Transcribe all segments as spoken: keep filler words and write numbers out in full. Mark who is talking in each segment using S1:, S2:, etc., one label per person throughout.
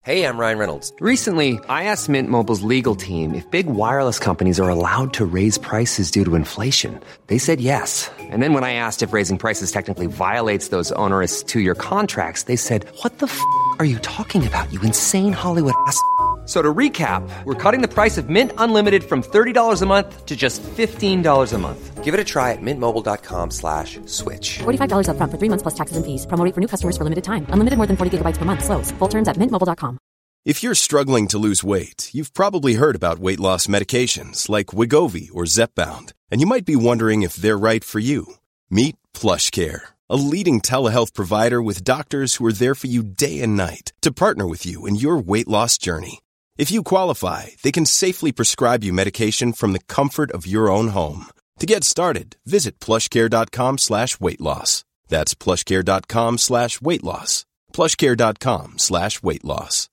S1: Hey, I'm Ryan Reynolds.
S2: Recently, I asked Mint Mobile's legal team if big wireless companies are allowed to raise prices due to inflation. They said yes. And then when I asked if raising prices technically violates those onerous two-year contracts, they said, what the f*** are you talking about, you insane Hollywood ass f- So to recap, we're cutting the price of Mint Unlimited from thirty dollars a month to just fifteen dollars a month.
S1: Give it a try at mintmobile.com slash switch.
S3: forty-five dollars up front for three months plus taxes and fees. Promo rate for new customers for limited time. Unlimited more than forty gigabytes per month. Slows full terms at mint mobile dot com.
S4: If you're struggling to lose weight, you've probably heard about weight loss medications like Wegovy or Zepbound, and you might be wondering if they're right for you. Meet PlushCare, a leading telehealth provider with doctors who are there for you day and night to partner with you in your weight loss journey. If you qualify, they can safely prescribe you medication from the comfort of your own home. To get started, visit plushcare.com slash weight loss. That's plushcare.com slash weight loss. plushcare.com slash weight loss.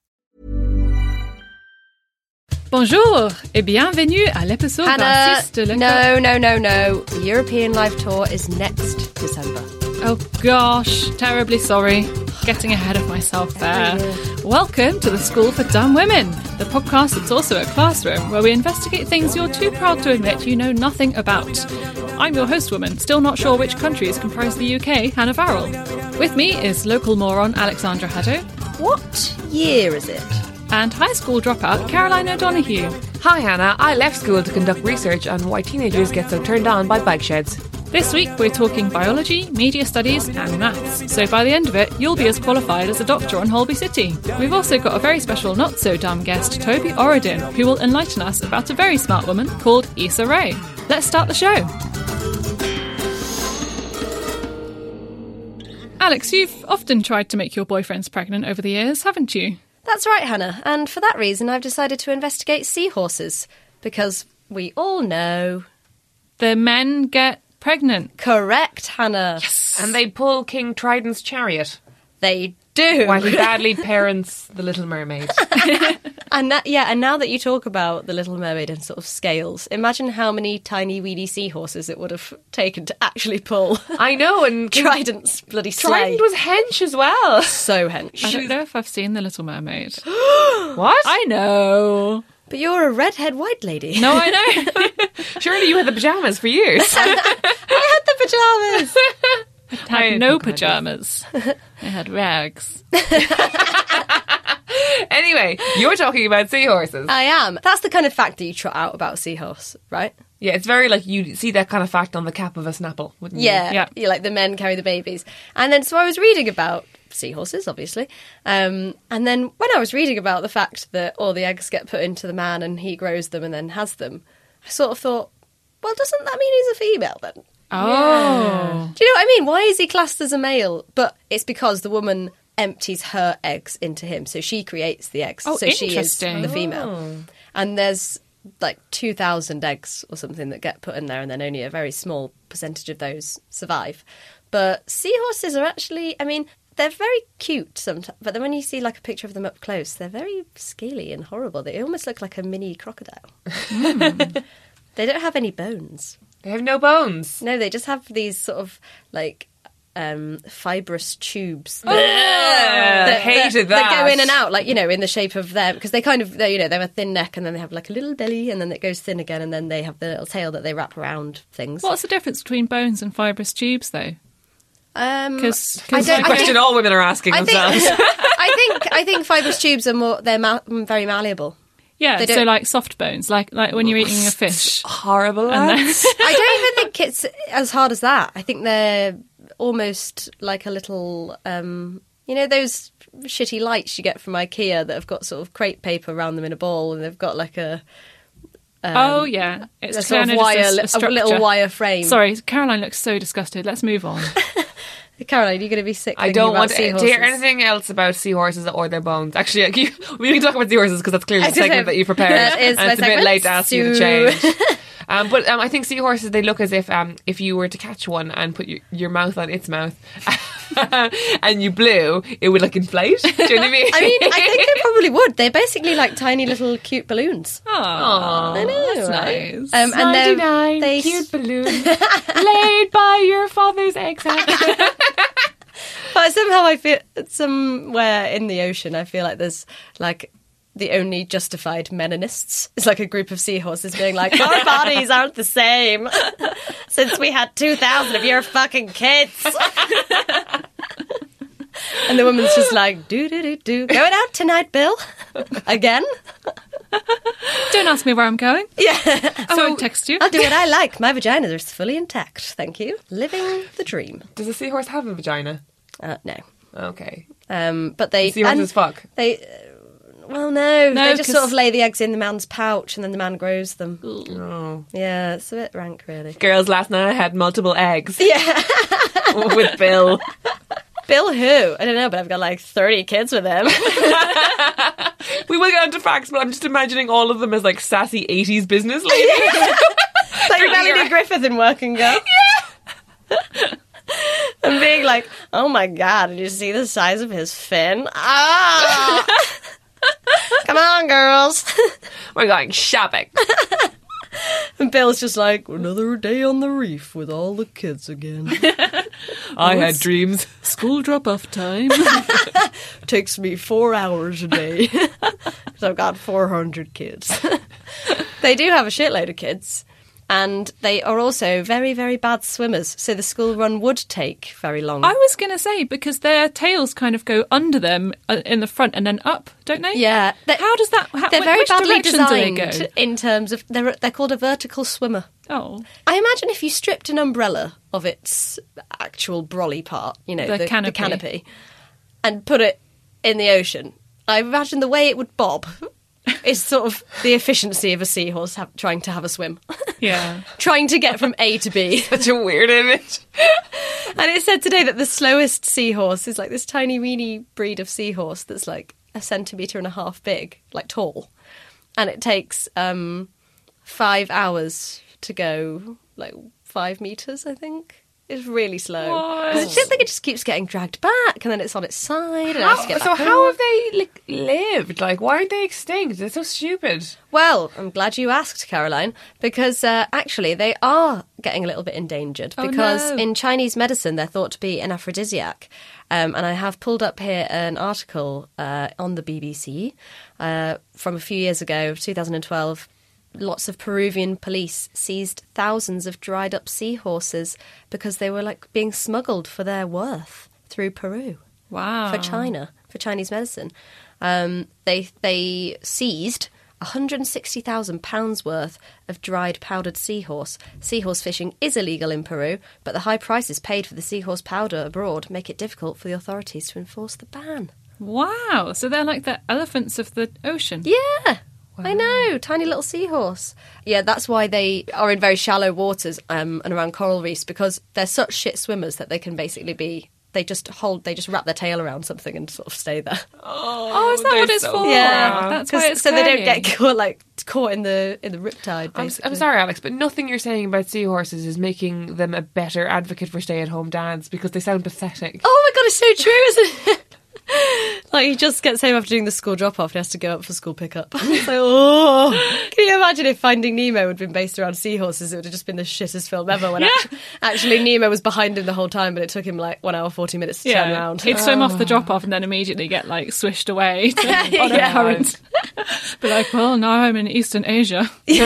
S5: Bonjour et bienvenue à l'épisode
S6: Hannah,
S5: vingt-six de Le
S6: no, no, no, no. The European Live Tour is next December.
S5: Oh gosh, terribly sorry. Getting ahead of myself there. Welcome to the School for Dumb Women, the podcast that's also a classroom where we investigate things you're too proud to admit you know nothing about. I'm your host woman, still not sure which countries comprise the U K, Hannah Farrell. With me is local moron Alexandra Haddo.
S6: What year is it?
S5: And high school dropout Caroline O'Donoghue.
S7: Hi Hannah, I left school to conduct research on why teenagers get so turned on by bike sheds.
S5: This week we're talking biology, media studies and maths, so by the end of it you'll be as qualified as a doctor on Holby City. We've also got a very special not-so-dumb guest, Toby Oridin, who will enlighten us about a very smart woman called Issa Rae. Let's start the show. Alex, you've often tried to make your boyfriends pregnant over the years, haven't you?
S6: That's right, Hannah. And for that reason, I've decided to investigate seahorses. Because we all know...
S5: The men get pregnant.
S6: Correct, Hannah.
S5: Yes.
S7: And they pull King Triton's chariot.
S6: They do.
S7: While he badly parents the Little Mermaid.
S6: And that, yeah, and now that you talk about the Little Mermaid and sort of scales, imagine how many tiny weedy seahorses it would have taken to actually pull.
S7: I know, and
S6: Trident's bloody sleigh.
S7: Trident was hench as well.
S6: So hench.
S5: I don't know if I've seen The Little Mermaid.
S7: What?
S5: I know.
S6: But you're a redhead white lady.
S5: No, I know.
S7: Surely you had the pyjamas for years.
S6: I had the pyjamas.
S5: I had
S7: I
S5: no
S7: think I did.
S5: pyjamas. I had rags.
S7: Anyway, you're talking about seahorses.
S6: I am. That's the kind of fact that you trot out about a seahorse, right?
S7: Yeah, it's very like you see that kind of fact on the cap of a Snapple, wouldn't you?
S6: Yeah,
S5: Yeah.
S6: yeah. Like the men carry the babies. And then so I was reading about seahorses, obviously. Um, and then when I was reading about the fact that all the eggs get put into the man and he grows them and then has them, I sort of thought, well, doesn't that mean he's a female then?
S5: Oh.
S6: Do you know what I mean? Why is he classed as a male? But it's because the woman empties her eggs into him. So she creates the eggs.
S5: Oh,
S6: so she is
S5: interesting.
S6: the female. And there's like two thousand eggs or something that get put in there, and then only a very small percentage of those survive. But seahorses are actually, I mean, they're very cute sometimes, but then when you see like a picture of them up close, they're very scaly and horrible. They almost look like a mini crocodile. Mm. They don't have any bones.
S7: They have no bones.
S6: No, they just have these sort of like um, fibrous tubes
S7: Oh,
S6: that,
S7: hated
S6: that, that
S7: that.
S6: go in and out, like, you know, in the shape of them, because they kind of, they, you know, they have a thin neck and then they have like a little belly and then it goes thin again and then they have the little tail that they wrap around things.
S5: What's the difference between bones and fibrous tubes, though?
S6: Um,
S5: Because
S6: I
S7: It's
S6: don't-
S7: a
S6: I
S7: question
S6: think-
S7: all women are asking
S6: I think,
S7: themselves.
S6: I think I think fibrous tubes are more, they're ma- very malleable.
S5: yeah,
S6: they
S5: so
S6: don't-
S5: like soft bones, like like when you're eating a fish.
S7: Horrible.
S5: And then-
S7: lads.
S6: I don't even think it's as hard as that. I think they're almost like a little, um, you know, those shitty lights you get from IKEA that have got sort of crepe paper around them in a ball, and they've got like a um,
S5: oh yeah, it's
S6: a sort of
S5: kind
S6: wire,
S5: just
S6: a,
S5: a, structure.
S6: little wire frame.
S5: Sorry, Caroline looks so disgusted. Let's move on.
S6: Caroline, you're going to be sick.
S7: I
S6: thinking
S7: don't
S6: about
S7: want to, to
S6: seahorses.
S7: hear anything else about seahorses or their bones. Actually, like, you, we can talk about seahorses because that's clearly
S6: I
S7: the
S6: just
S7: segment
S6: have-
S7: that you prepared.
S6: that is
S7: and
S6: my
S7: it's a bit
S6: segment.
S7: late to ask you to
S6: So-
S7: change. Um, but um, I think seahorses, they look as if um, if you were to catch one and put your, your mouth on its mouth and you blew, it would like inflate. Do you know what I mean?
S6: I mean, I think they probably would. They're basically like tiny little cute balloons.
S5: Oh,
S6: I know,
S5: that's
S6: right?
S5: nice.
S6: Um, and they're-
S7: ninety-nine
S6: they
S7: cute balloons laid by your father's egg sac.
S6: But somehow I feel somewhere in the ocean, I feel like there's like the only justified meninists. It's like a group of seahorses being like, our bodies aren't the same since we had two thousand of your fucking kids. And the woman's just like, do do do do, going out tonight, Bill? Again?
S5: Don't ask me where I'm going.
S6: Yeah.
S5: I won't text you.
S6: I'll do what I like. My vagina is fully intact. Thank you. Living the dream.
S7: Does a seahorse have a vagina?
S6: Uh, no.
S7: Okay.
S6: Um, but they...
S7: Seahorses fuck?
S6: They... Well, no.
S5: No,
S6: they just
S5: 'cause-
S6: sort of lay the eggs in the man's pouch and then the man grows them.
S7: Oh.
S6: Yeah, it's a bit rank, really.
S7: Girls, last night I had multiple eggs.
S6: Yeah.
S7: With Bill.
S6: Bill who? I don't know, but I've got like thirty kids with him.
S7: We will get into facts, but I'm just imagining all of them as like sassy eighties business ladies.
S6: Like Melanie Griffith in Working Girl. Yeah. And being like, oh my God, did you see the size of his fin? Ah! Come on, girls.
S7: We're going shopping.
S6: And Bill's just like, another day on the reef with all the kids again.
S7: I had dreams.
S6: School drop-off time. Takes me four hours a day. So I've got four hundred kids. They do have a shitload of kids. And they are also very, very bad swimmers. So the school run would take very long.
S5: I was going to say, because their tails kind of go under them uh, in the front and then up, don't they?
S6: Yeah. They-
S5: How does that... How,
S6: They're
S5: wh-
S6: very
S5: which
S6: badly
S5: direction do they
S6: designed
S5: go?
S6: in terms of... They're, they're called a vertical swimmer.
S5: Oh.
S6: I imagine if you stripped an umbrella of its actual brolly part, you know,
S5: The
S6: the,
S5: canopy.
S6: the canopy, and put it in the ocean, I imagine the way it would bob is sort of the efficiency of a seahorse have, trying to have a swim.
S5: Yeah.
S6: Trying to get from A to B.
S7: Such a weird image.
S6: And it said today that the slowest seahorse is like this tiny, weeny breed of seahorse that's like a centimetre and a half big, like tall. And it takes um, five hours to go, like five metres, I think. It's really slow.
S5: What?
S6: I just think it just keeps getting dragged back and then it's on its side. And it has to
S7: How,
S6: get
S7: so
S6: back
S7: how
S6: up.
S7: have they like, lived? Like, why aren't they extinct? It's so stupid.
S6: Well, I'm glad you asked, Caroline, because uh, actually they are getting a little bit endangered
S5: Oh,
S6: because
S5: no.
S6: in Chinese medicine they're thought to be an aphrodisiac. Um, and I have pulled up here an article uh, on the B B C uh, from a few years ago, two thousand twelve. Lots of Peruvian police seized thousands of dried up seahorses because they were like being smuggled for their worth through Peru.
S5: Wow.
S6: For China, for Chinese medicine. Um, they they seized one hundred sixty thousand pounds worth of dried powdered seahorse. Seahorse fishing is illegal in Peru, but the high prices paid for the seahorse powder abroad make it difficult for the authorities to enforce the ban.
S5: Wow. So they're like the elephants of the ocean.
S6: Yeah. I know, tiny little seahorse. Yeah, that's why they are in very shallow waters um, and around coral reefs, because they're such shit swimmers that they can basically be... They just hold, they just wrap their tail around something and sort of stay there.
S5: Oh, is that
S7: they're
S5: what it's
S7: so
S5: for?
S6: Yeah,
S5: That's why it's
S6: so they don't
S5: curly.
S6: get caught like caught in the in the riptide.
S7: I'm,
S6: Basically.
S7: I'm sorry, Alex, but nothing you're saying about seahorses is making them a better advocate for stay-at-home dads because they sound pathetic.
S6: Oh my god, it's so true, isn't it? Like he just gets home after doing the school drop-off and has to go up for school pickup. It's like, oh. Can you imagine if Finding Nemo had been based around seahorses? It would have just been the shittest film ever. When actu- actually Nemo was behind him the whole time, but it took him like one hour forty minutes to turn around.
S5: He'd swim off the drop off and then immediately get like swished away to, on
S6: Yeah.
S5: a current. Be like, well, now I'm in Eastern Asia.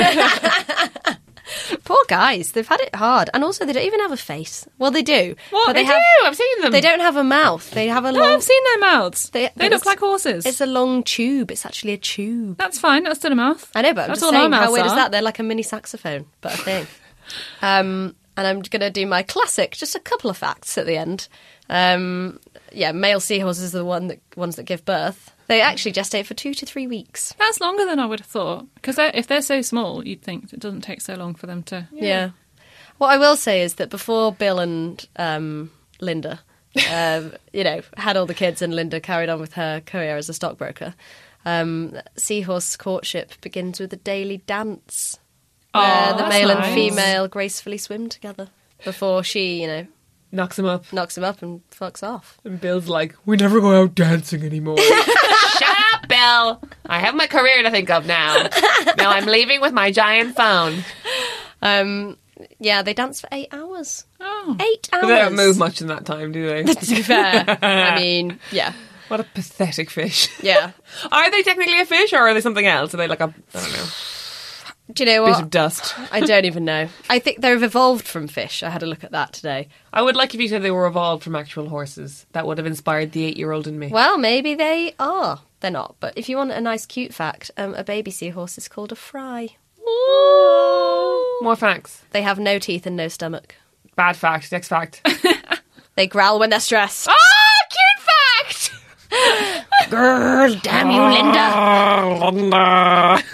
S6: Poor guys, they've had it hard, and also they don't even have a face. Well, they do.
S7: What?
S6: but they,
S7: They
S6: have,
S7: do, I've seen them.
S6: They don't have a mouth. They have a
S5: No,
S6: long.
S5: I've seen their mouths.
S6: They,
S5: They,
S6: it's-
S5: look like horses.
S6: It's a long tube. It's actually a tube.
S5: That's fine. That's still a mouth.
S6: I know, but I'm
S5: That's
S6: just
S5: all our
S6: saying, how
S5: mouths
S6: weird is
S5: are.
S6: that? They're like a mini saxophone, but a thing. um, and I'm going to do my classic, just a couple of facts at the end. Um, yeah, male seahorses are the one that, ones that give birth. They actually gestate for two to three weeks.
S5: That's longer than I would have thought. Because if they're so small, you'd think it doesn't take so long for them to...
S6: Yeah. What I will say is that before Bill and um, Linda, um, you know, had all the kids and Linda carried on with her career as a stockbroker, um, seahorse courtship begins with a daily dance.
S5: Oh,
S6: where the
S5: that's
S6: male
S5: nice.
S6: and female gracefully swim together before she, you know,
S7: Knocks him up.
S6: knocks him up and fucks off.
S7: And Bill's like, we never go out dancing anymore. Shut up, Bill. I have my career to think of now. Now I'm leaving with my giant phone.
S6: Um, Yeah, they dance for eight hours.
S5: Oh.
S6: Eight hours.
S7: But they don't move much in that time, do they?
S6: To be fair. I mean, yeah.
S7: What a pathetic fish.
S6: Yeah.
S7: Are they technically a fish or are they something else? Are they like a, I don't know,
S6: Do you know
S7: bit
S6: what?
S7: of dust?
S6: I don't even know. I think they've evolved from fish. I had a look at that today.
S7: I would like if you said they were evolved from actual horses. That would have inspired the eight-year-old in me.
S6: Well, maybe they are. They're not. But if you want a nice, cute fact, um, a baby seahorse is called a fry.
S7: More facts.
S6: They have no teeth and no stomach.
S7: Bad fact. Next fact.
S6: They growl when they're stressed.
S7: Ah, cute fact!
S6: Girl, damn you, Linda.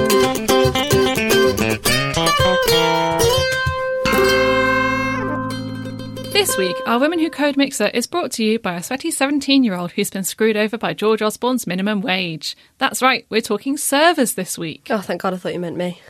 S5: This week, our Women Who Code Mixer is brought to you by a sweaty seventeen-year-old who's been screwed over by George Osborne's minimum wage. That's right, we're talking servers this week.
S6: Oh, thank God, I thought you meant me.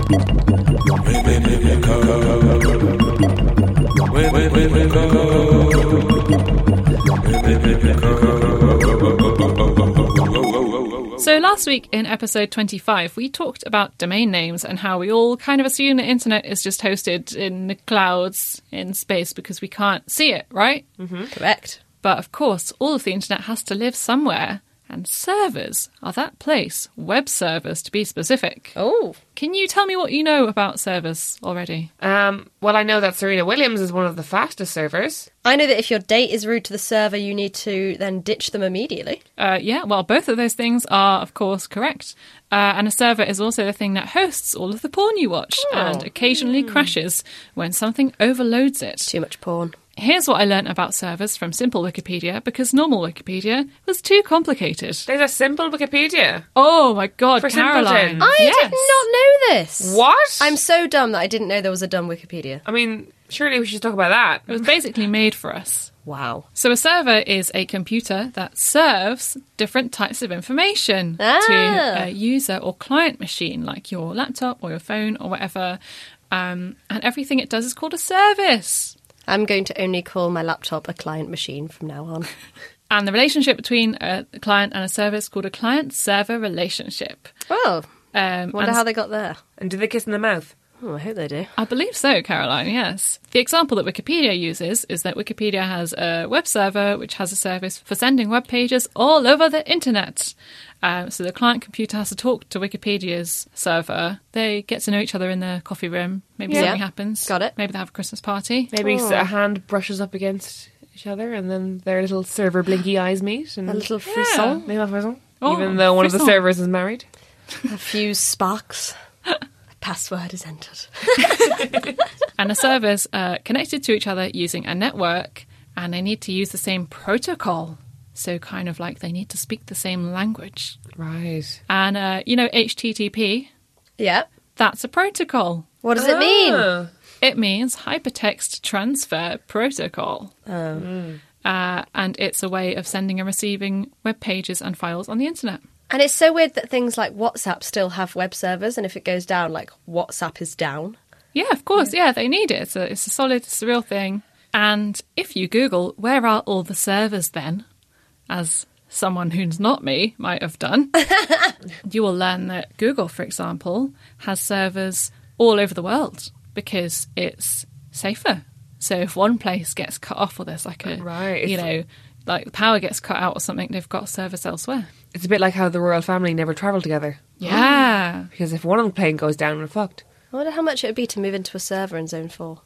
S5: So last week in episode twenty-five, we talked about domain names and how we all kind of assume the internet is just hosted in the clouds in space because we can't see it, right?
S6: Mm-hmm. Correct.
S5: But of course, all of the internet has to live somewhere. And servers are that place, web servers to be specific.
S6: Oh.
S5: Can you tell me what you know about servers already?
S7: Um, well, I know that Serena Williams is one of the fastest servers.
S6: I know that if your date is rude to the server, you need to then ditch them immediately.
S5: Uh, yeah, well, both of those things are, of course, correct. Uh, and a server is also the thing that hosts all of the porn you watch
S6: Oh.
S5: and occasionally mm. crashes when something overloads it.
S6: Too much porn.
S5: Here's what I learnt about servers from simple Wikipedia because normal Wikipedia was too complicated.
S7: There's a simple Wikipedia.
S5: Oh my God,
S7: For
S5: Caroline.
S7: simpletons.
S6: I
S5: Yes.
S6: did not know this.
S7: What?
S6: I'm so dumb that I didn't know there was a dumb Wikipedia.
S7: I mean, surely we should talk about that.
S5: It was basically made for us.
S6: Wow.
S5: So a server is a computer that serves different types of information
S6: Ah.
S5: to a user or client machine, like your laptop or your phone or whatever. Um, and everything it does is called a service.
S6: I'm going to only call my laptop a client machine from now on.
S5: And the relationship between a client and a server is called a client-server relationship.
S6: Oh,
S5: Um,
S6: wonder
S5: and
S6: how they got there.
S7: And do they kiss in the mouth?
S6: Oh, I hope they do.
S5: I believe so, Caroline, yes. The example that Wikipedia uses is that Wikipedia has a web server which has a service for sending web pages all over the internet. Um, so the client computer has to talk to Wikipedia's server. They get to know each other in the coffee room. Maybe
S6: Yeah.
S5: something happens.
S6: Got it.
S5: Maybe they have a Christmas party.
S7: Maybe
S6: Oh.
S7: a hand brushes up against each other and then their little server blinky eyes meet. And
S6: A little
S5: Yeah.
S6: frisson,
S7: Maybe a frisson.
S5: Oh,
S7: Even though one of the
S5: frisson.
S7: servers is married.
S6: a few sparks. Password is entered.
S5: And the servers are connected to each other using a network, and they need to use the same protocol. So kind of like they need to speak the same language.
S7: Right.
S5: And, uh, you know, H T T P,
S6: Yeah.
S5: that's a protocol.
S6: What does it mean?
S7: Ah.
S5: It means Hypertext Transfer Protocol.
S6: Oh.
S5: Uh, and it's a way of sending and receiving web pages and files on the internet.
S6: And it's so weird that things like WhatsApp still have web servers, and if it goes down, like WhatsApp is down.
S5: Yeah, of course. Yeah, they need it. It's a, it's a solid, it's a real thing. And if you Google, where are all the servers then? As someone who's not me might have done, you will learn that Google, for example, has servers all over the world because it's safer. So if one place gets cut off or there's like a,
S7: Right.
S5: you know, like the power gets cut out or something, they've got servers elsewhere.
S7: It's a bit like how the royal family never travel together.
S5: Yeah.
S7: Because if one of the plane goes down, we're fucked.
S6: I wonder how much it would be to move into a server in Zone four.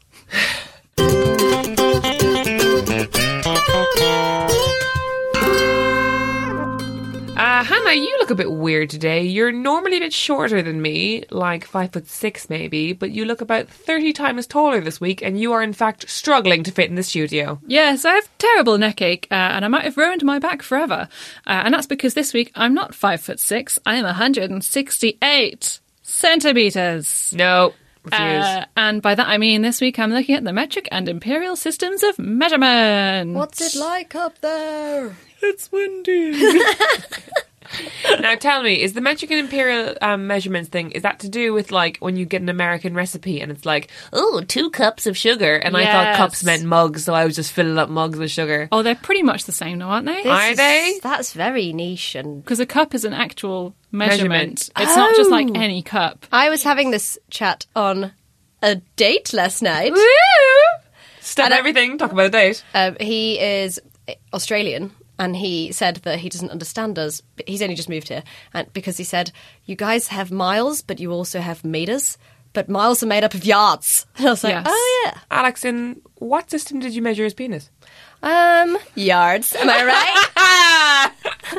S7: Uh, Hannah, you look a bit weird today. You're normally a bit shorter than me, like five foot six maybe, but you look about thirty times taller this week, and you are in fact struggling to fit in the studio.
S5: Yes, I have terrible neck ache, uh, and I might have ruined my back forever. Uh, and that's because this week I'm not five foot six. I am one hundred sixty-eight centimeters.
S7: No, refuse.
S5: Uh, and by that I mean this week I'm looking at the metric and imperial systems of measurement.
S6: What's it like up there?
S5: It's windy.
S7: Now tell me, is the metric and imperial um, measurements thing, is that to do with like when you get an American recipe and it's like, oh, two cups of sugar, and I thought
S5: Yes.
S7: cups meant mugs, so I was just filling up mugs with sugar.
S5: Oh, they're pretty much the same, though, aren't they?
S6: This
S7: Are
S6: is-
S7: they?
S6: That's very niche. And
S5: Because a cup is an actual measurement.
S7: Measurement.
S5: It's not just like
S6: Oh.
S5: any cup.
S6: I was having this chat on a date last night.
S7: Woo! Stop
S6: And I-
S7: everything. Talk about a date.
S6: Um, he is Australian, and he said that he doesn't understand us. But he's only just moved here, and because he said, "You guys have miles, but you also have meters. But miles are made up of yards." And I was like,
S5: Yes.
S6: "Oh yeah,
S7: Alex, in what system did you measure his penis?
S6: um, yards. Am I right?"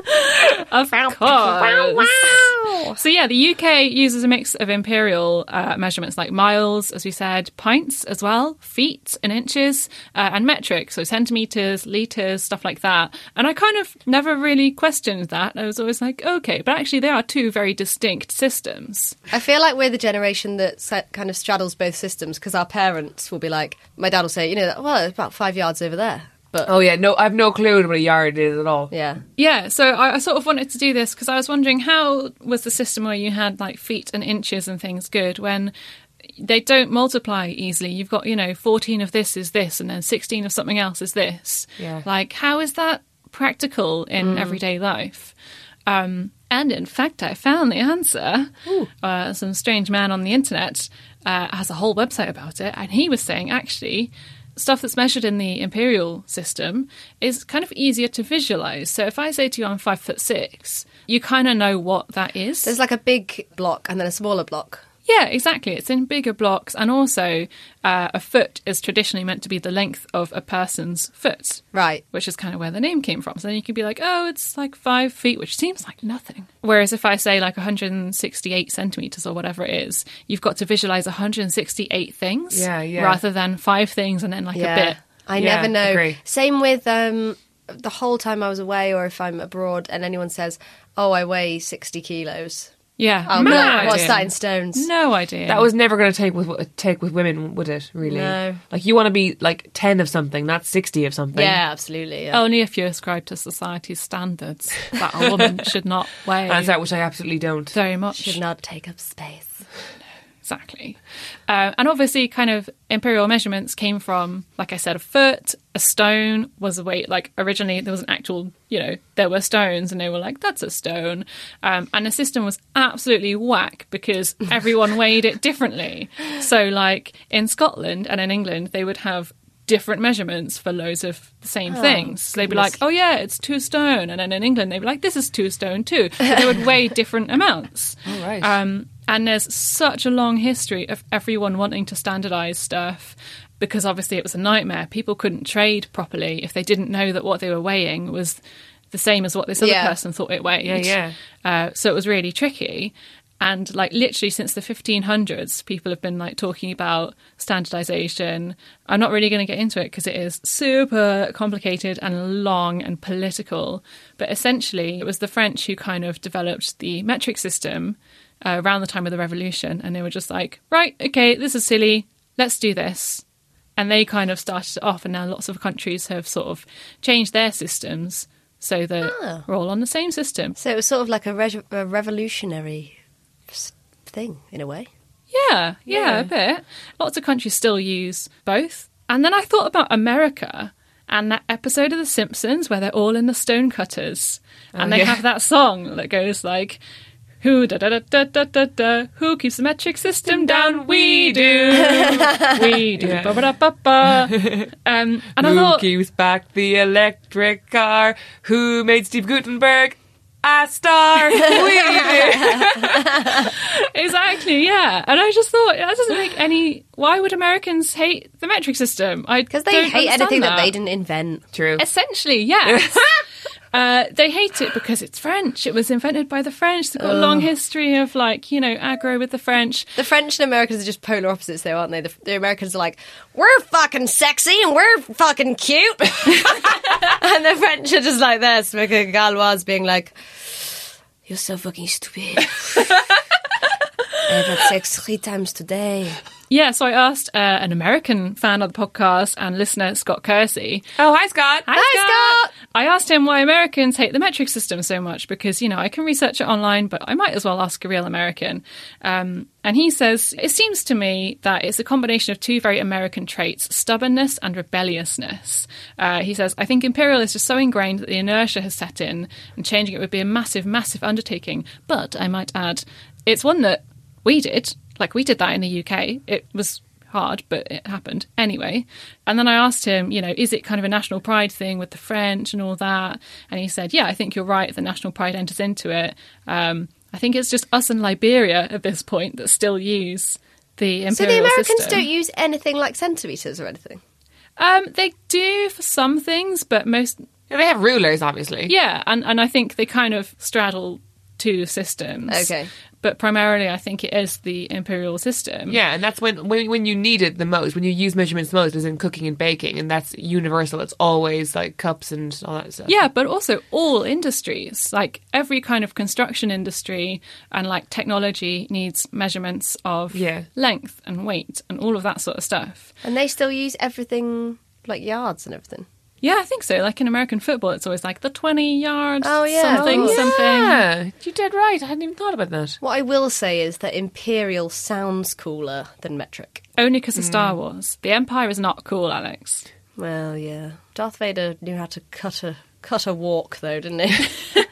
S5: Of course. So yeah, the U K uses a mix of imperial uh, measurements like miles, as we said, pints as well, feet and inches, uh, and metric, so centimetres, litres, stuff like that. And I kind of never really questioned that. I was always like, okay, but actually they are two very distinct systems.
S6: I feel like we're the generation that sa- kind of straddles both systems, because our parents will be like, my dad will say, you know, well, it's about five yards over there. But
S7: Oh yeah, no, I've no clue what a yard is at all.
S6: yeah.
S5: Yeah, so I, I sort of wanted to do this because I was wondering, how was the system where you had like feet and inches and things good when they don't multiply easily? You've got, you know, fourteen of this is this and then sixteen of something else is this.
S7: Yeah.
S5: Like, how is that practical in everyday life? Um, and in fact, I found the answer. Uh, some strange man on the internet uh, has a whole website about it, and he was saying actually stuff that's measured in the imperial system is kind of easier to visualize. So if I say to you I'm five foot six, you kind of know what that is.
S6: There's like a big block and then a smaller block.
S5: Yeah, exactly. It's in bigger blocks, and also uh, a foot is traditionally meant to be the length of a person's foot.
S6: Right.
S5: Which is kind of where the name came from. So then you could be like, oh, it's like five feet, which seems like nothing. Whereas if I say like one hundred sixty-eight centimetres or whatever it is, you've got to visualise one hundred sixty-eight things
S7: Yeah, yeah.
S5: rather than five things and then like
S6: Yeah.
S5: a bit.
S6: I
S7: Yeah,
S6: never know.
S7: agree.
S6: Same with um, the whole time I was away, or if I'm abroad and anyone says, oh, I weigh sixty kilos.
S5: Yeah.
S6: I'll
S5: no
S6: be like, what's
S5: idea.
S6: that in stones?
S5: No idea.
S7: That was never going to take with take with women, would it? Really?
S6: No.
S7: Like you want to be like ten of something, not sixty of something.
S6: Yeah, absolutely. Yeah.
S5: Only if you ascribe to society's standards that a woman should not weigh
S7: And that which I absolutely don't.
S5: very much.
S6: Should not take up space.
S5: Exactly. Uh, and obviously, kind of imperial measurements came from, like I said, a foot, a stone was a weight. Like originally, there was an actual, you know, there were stones and they were like, that's a stone. Um, and the system was absolutely whack because everyone weighed it differently. So, like in Scotland and in England, they would have different measurements for loads of the same things. So they'd be like, oh yeah, it's two stone. And then in England, they'd be like, this is two stone too. So they would weigh different amounts.
S7: Oh, right.
S5: Um, and there's such a long history of everyone wanting to standardise stuff because obviously it was a nightmare. People couldn't trade properly if they didn't know that what they were weighing was the same as what this other
S6: Yeah.
S5: person thought it weighed.
S7: Yeah, yeah.
S5: Uh, so it was really tricky. And like literally since the fifteen hundreds, people have been like talking about standardization. I'm not really going to get into it because it is super complicated and long and political. But essentially, it was the French who kind of developed the metric system uh, around the time of the Revolution. And they were just like, right, okay, this is silly. Let's do this. And they kind of started it off. And now lots of countries have sort of changed their systems so that
S6: Ah.
S5: we're all on the same system.
S6: So it was sort of like a, re- a revolutionary s- thing, in a way.
S5: Yeah, yeah, a bit. Lots of countries still use both. And then I thought about America and that episode of The Simpsons where they're all in the stonecutters. And
S7: Oh,
S5: they
S7: yeah.
S5: have that song that goes like, who da da da da da da da, who keeps the metric system down? We do. We do.
S7: Yeah.
S5: Ba ba da ba ba. Um, and I
S7: Who
S5: thought,
S7: keeps back the electric car? Who made Steve Gutenberg a star? We did.
S5: exactly, yeah. And I just thought, that doesn't make any... Why would Americans hate the metric system?
S6: Because they hate anything that. they didn't invent.
S7: True.
S5: Essentially, yes. uh, they hate it because it's French. It was invented by the French. They've got a long history of, like, you know, aggro with the French.
S6: The French and Americans are just polar opposites, though, aren't they? The, the Americans are like, we're fucking sexy and we're fucking cute. And the French are just like this, smoking Gauloise, being like, you're so fucking stupid. I've had sex three times today.
S5: Yeah, so I asked uh, an American fan of the podcast and listener, Scott Kersey.
S7: Oh, hi, Scott.
S5: Hi, Scott! I asked him why Americans hate the metric system so much because, you know, I can research it online, but I might as well ask a real American. Um, and he says, it seems to me that it's a combination of two very American traits, stubbornness and rebelliousness. Uh, he says, I think imperial is just so ingrained that the inertia has set in and changing it would be a massive, massive undertaking. But I might add, it's one that we did. Like, we did that in the U K. It was hard, but it happened anyway. And then I asked him, you know, is it kind of a national pride thing with the French and all that? And he said, yeah, I think you're right. The national pride enters into it. Um, I think it's just us and Liberia at this point that still use the imperial
S6: So the Americans
S5: system.
S6: don't use anything like centimetres or anything?
S5: Um, they do for some things, but most...
S7: Yeah, they have rulers, obviously.
S5: Yeah, and, and I think they kind of straddle two systems.
S6: Okay.
S5: But primarily, I think it is the imperial system.
S7: Yeah, and that's when, when when you need it the most, when you use measurements most, is in cooking and baking, and that's universal. It's always like cups and all that stuff.
S5: Yeah, but also all industries, like every kind of construction industry and like technology needs measurements of
S7: Yeah.
S5: length and weight and all of that sort of stuff.
S6: And they still use everything like yards and everything?
S5: Yeah, I think so. Like in American football, it's always like the twenty yard
S6: Oh, yeah.
S5: something,
S6: Oh, yeah.
S5: something.
S7: Yeah, you did right. I hadn't even thought about that.
S6: What I will say is that imperial sounds cooler than metric.
S5: Only because of
S6: Hmm.
S5: Star Wars. The Empire is not cool, Alex.
S6: Well, yeah. Darth Vader knew how to cut a cut a walk, though, didn't he?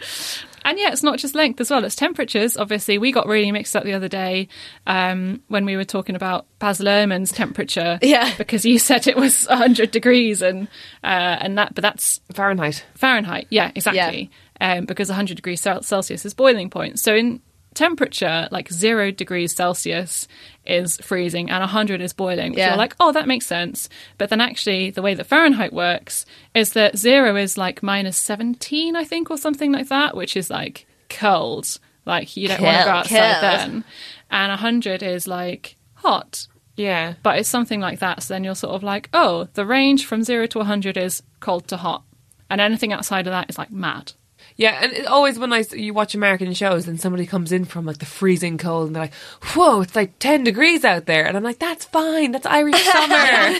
S5: And yeah, it's not just length as well, it's temperatures. Obviously, we got really mixed up the other day um, when we were talking about Baz Luhrmann's temperature.
S6: Yeah.
S5: Because you said it was one hundred degrees and uh, and that, but that's
S7: Fahrenheit.
S5: Fahrenheit. Yeah, exactly. Um, because one hundred degrees Cel- Celsius is boiling point. So in temperature, like zero degrees Celsius is freezing and one hundred is boiling. Which
S6: Yeah.
S5: You're like, oh, that makes sense. But then actually the way that Fahrenheit works is that zero is like minus seventeen, I think, or something like that, which is like cold. Like you don't want to go
S6: Cold,
S5: outside
S6: cold.
S5: then. And one hundred is like hot.
S7: Yeah.
S5: But it's something like that. So then you're sort of like, oh, the range from zero to one hundred is cold to hot. And anything outside of that is like mad.
S7: Yeah, and it always when I s- you watch American shows and somebody comes in from like the freezing cold and they're like, "Whoa, it's like ten degrees out there," and I'm like, "That's fine. That's Irish summer."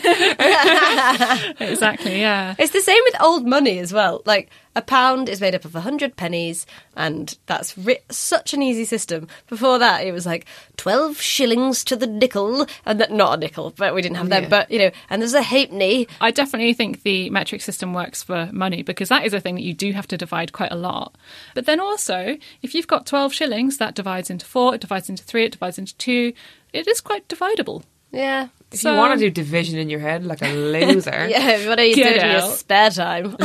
S5: Exactly, yeah.
S6: It's the same with old money as well. Like, a pound is made up of one hundred pennies, and that's ri- such an easy system. Before that, it was like twelve shillings to the nickel, and that not a nickel, but we didn't have them.
S7: Yeah.
S6: But, you know, and there's a halfpenny.
S5: I definitely think the metric system works for money because that is a thing that you do have to divide quite a lot. But then also, if you've got twelve shillings, that divides into four, it divides into three, it divides into two. It is quite dividable.
S6: Yeah.
S7: If
S5: So-
S7: you want to do division in your head like a loser,
S6: Yeah, what are you
S5: Get
S6: doing in your
S5: out.
S6: spare time?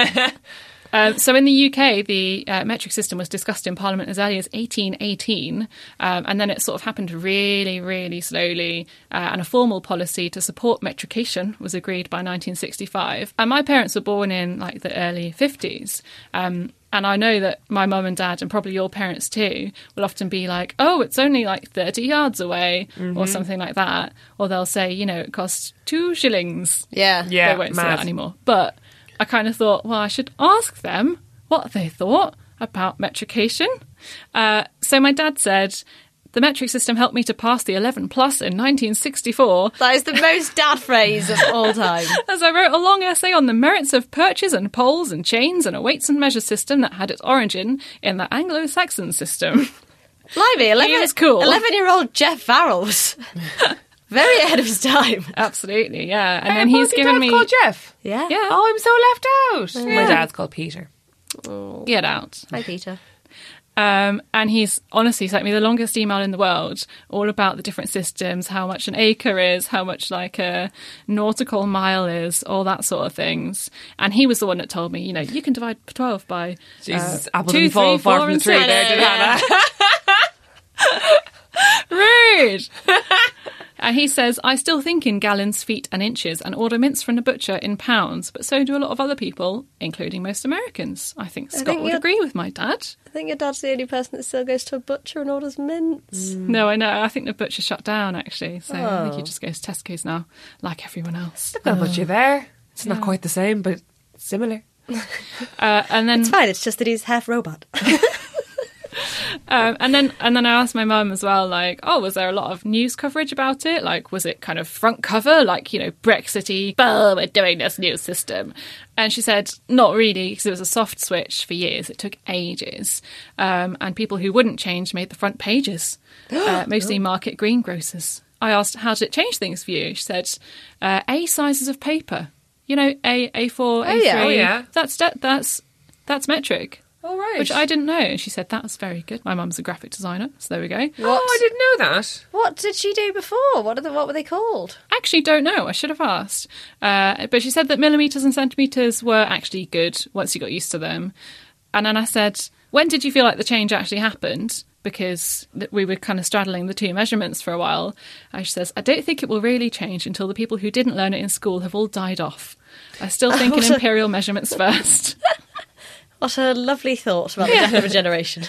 S5: Uh, so in the U K, the uh, metric system was discussed in Parliament as early as eighteen eighteen, um, and then it sort of happened really, really slowly, uh, and a formal policy to support metrication was agreed by nineteen sixty-five. And my parents were born in like the early fifties. Um, And I know that my mum and dad, and probably your parents too, will often be like, oh, it's only like thirty yards away, or something like that. Or they'll say, you know, it costs two shillings.
S6: Yeah.
S7: Yeah.
S5: They won't say
S7: mad.
S5: that anymore. But I kind of thought, well, I should ask them what they thought about metrication. Uh, so my dad said, the metric system helped me to pass the eleven plus in nineteen sixty-four.
S6: That is the most dad phrase of all time.
S5: As I wrote a long essay on the merits of perches and poles and chains and a weights and measures system that had its origin in the Anglo-Saxon system.
S6: Blimey, eleven,
S5: was cool.
S6: eleven-year-old Jeff Farrell was very ahead of his time.
S5: Absolutely, yeah. And
S7: Hey,
S5: then he's
S7: what's your
S5: given
S7: dad
S5: me...
S7: called Jeff.
S6: Yeah.
S5: Yeah.
S7: Oh, I'm so left out. My dad's called Peter.
S5: Get out.
S6: Hi, Peter.
S5: Um, and he's honestly sent me the longest email in the world, all about the different systems, how much an acre is, how much like a nautical mile is, all that sort of things. And he was the one that told me, you know, you can divide twelve by
S7: Jesus,
S5: uh,
S7: apple
S5: two,
S7: didn't fall
S5: three,
S7: far
S5: four,
S7: from the
S5: and
S7: tree
S5: six.
S7: there, did
S6: Yeah.
S5: Rude. And he says, I still think in gallons, feet and inches and order mince from the butcher in pounds, but so do a lot of other people, including most Americans. I think Scott
S6: think
S5: would
S6: you're-
S5: agree with my dad.
S6: I think your dad's the only person that still goes to a butcher and orders mince.
S5: No, I know. I think the butcher shut down, actually. So I think he
S6: Oh.
S5: just goes to Tesco's now, like everyone else.
S7: Got a butcher there. It's not quite the same, but similar.
S5: Uh, and then
S6: It's fine, it's just that he's half robot.
S5: Um, and then and then I asked my mum as well, like, oh, was there a lot of news coverage about it? Like, was it kind of front cover, like, you know, Brexity, oh, we're doing this new system? And she said, not really, because it was a soft switch for years. It took ages. Um, and people who wouldn't change made the front pages, uh, mostly market greengrocers. I asked, how did it change things for you? She said, uh, A sizes of paper. You know, A, A4, A3.
S6: yeah.
S7: Oh, yeah.
S5: That's, that's, that's metric.
S7: Oh, right.
S5: Which I didn't know. And she said, that's very good. My mum's a graphic designer, so there we go.
S6: What?
S7: Oh, I didn't know that.
S6: What did she do before? What are the, what were they called?
S5: I actually don't know. I should have asked. Uh, but she said that millimetres and centimetres were actually good once you got used to them. And then I said, when did you feel like the change actually happened? Because we were kind of straddling the two measurements for a while. And she says, I don't think it will really change until the people who didn't learn it in school have all died off. I still think in imperial measurements first.
S6: What a lovely thought about the death of a generation.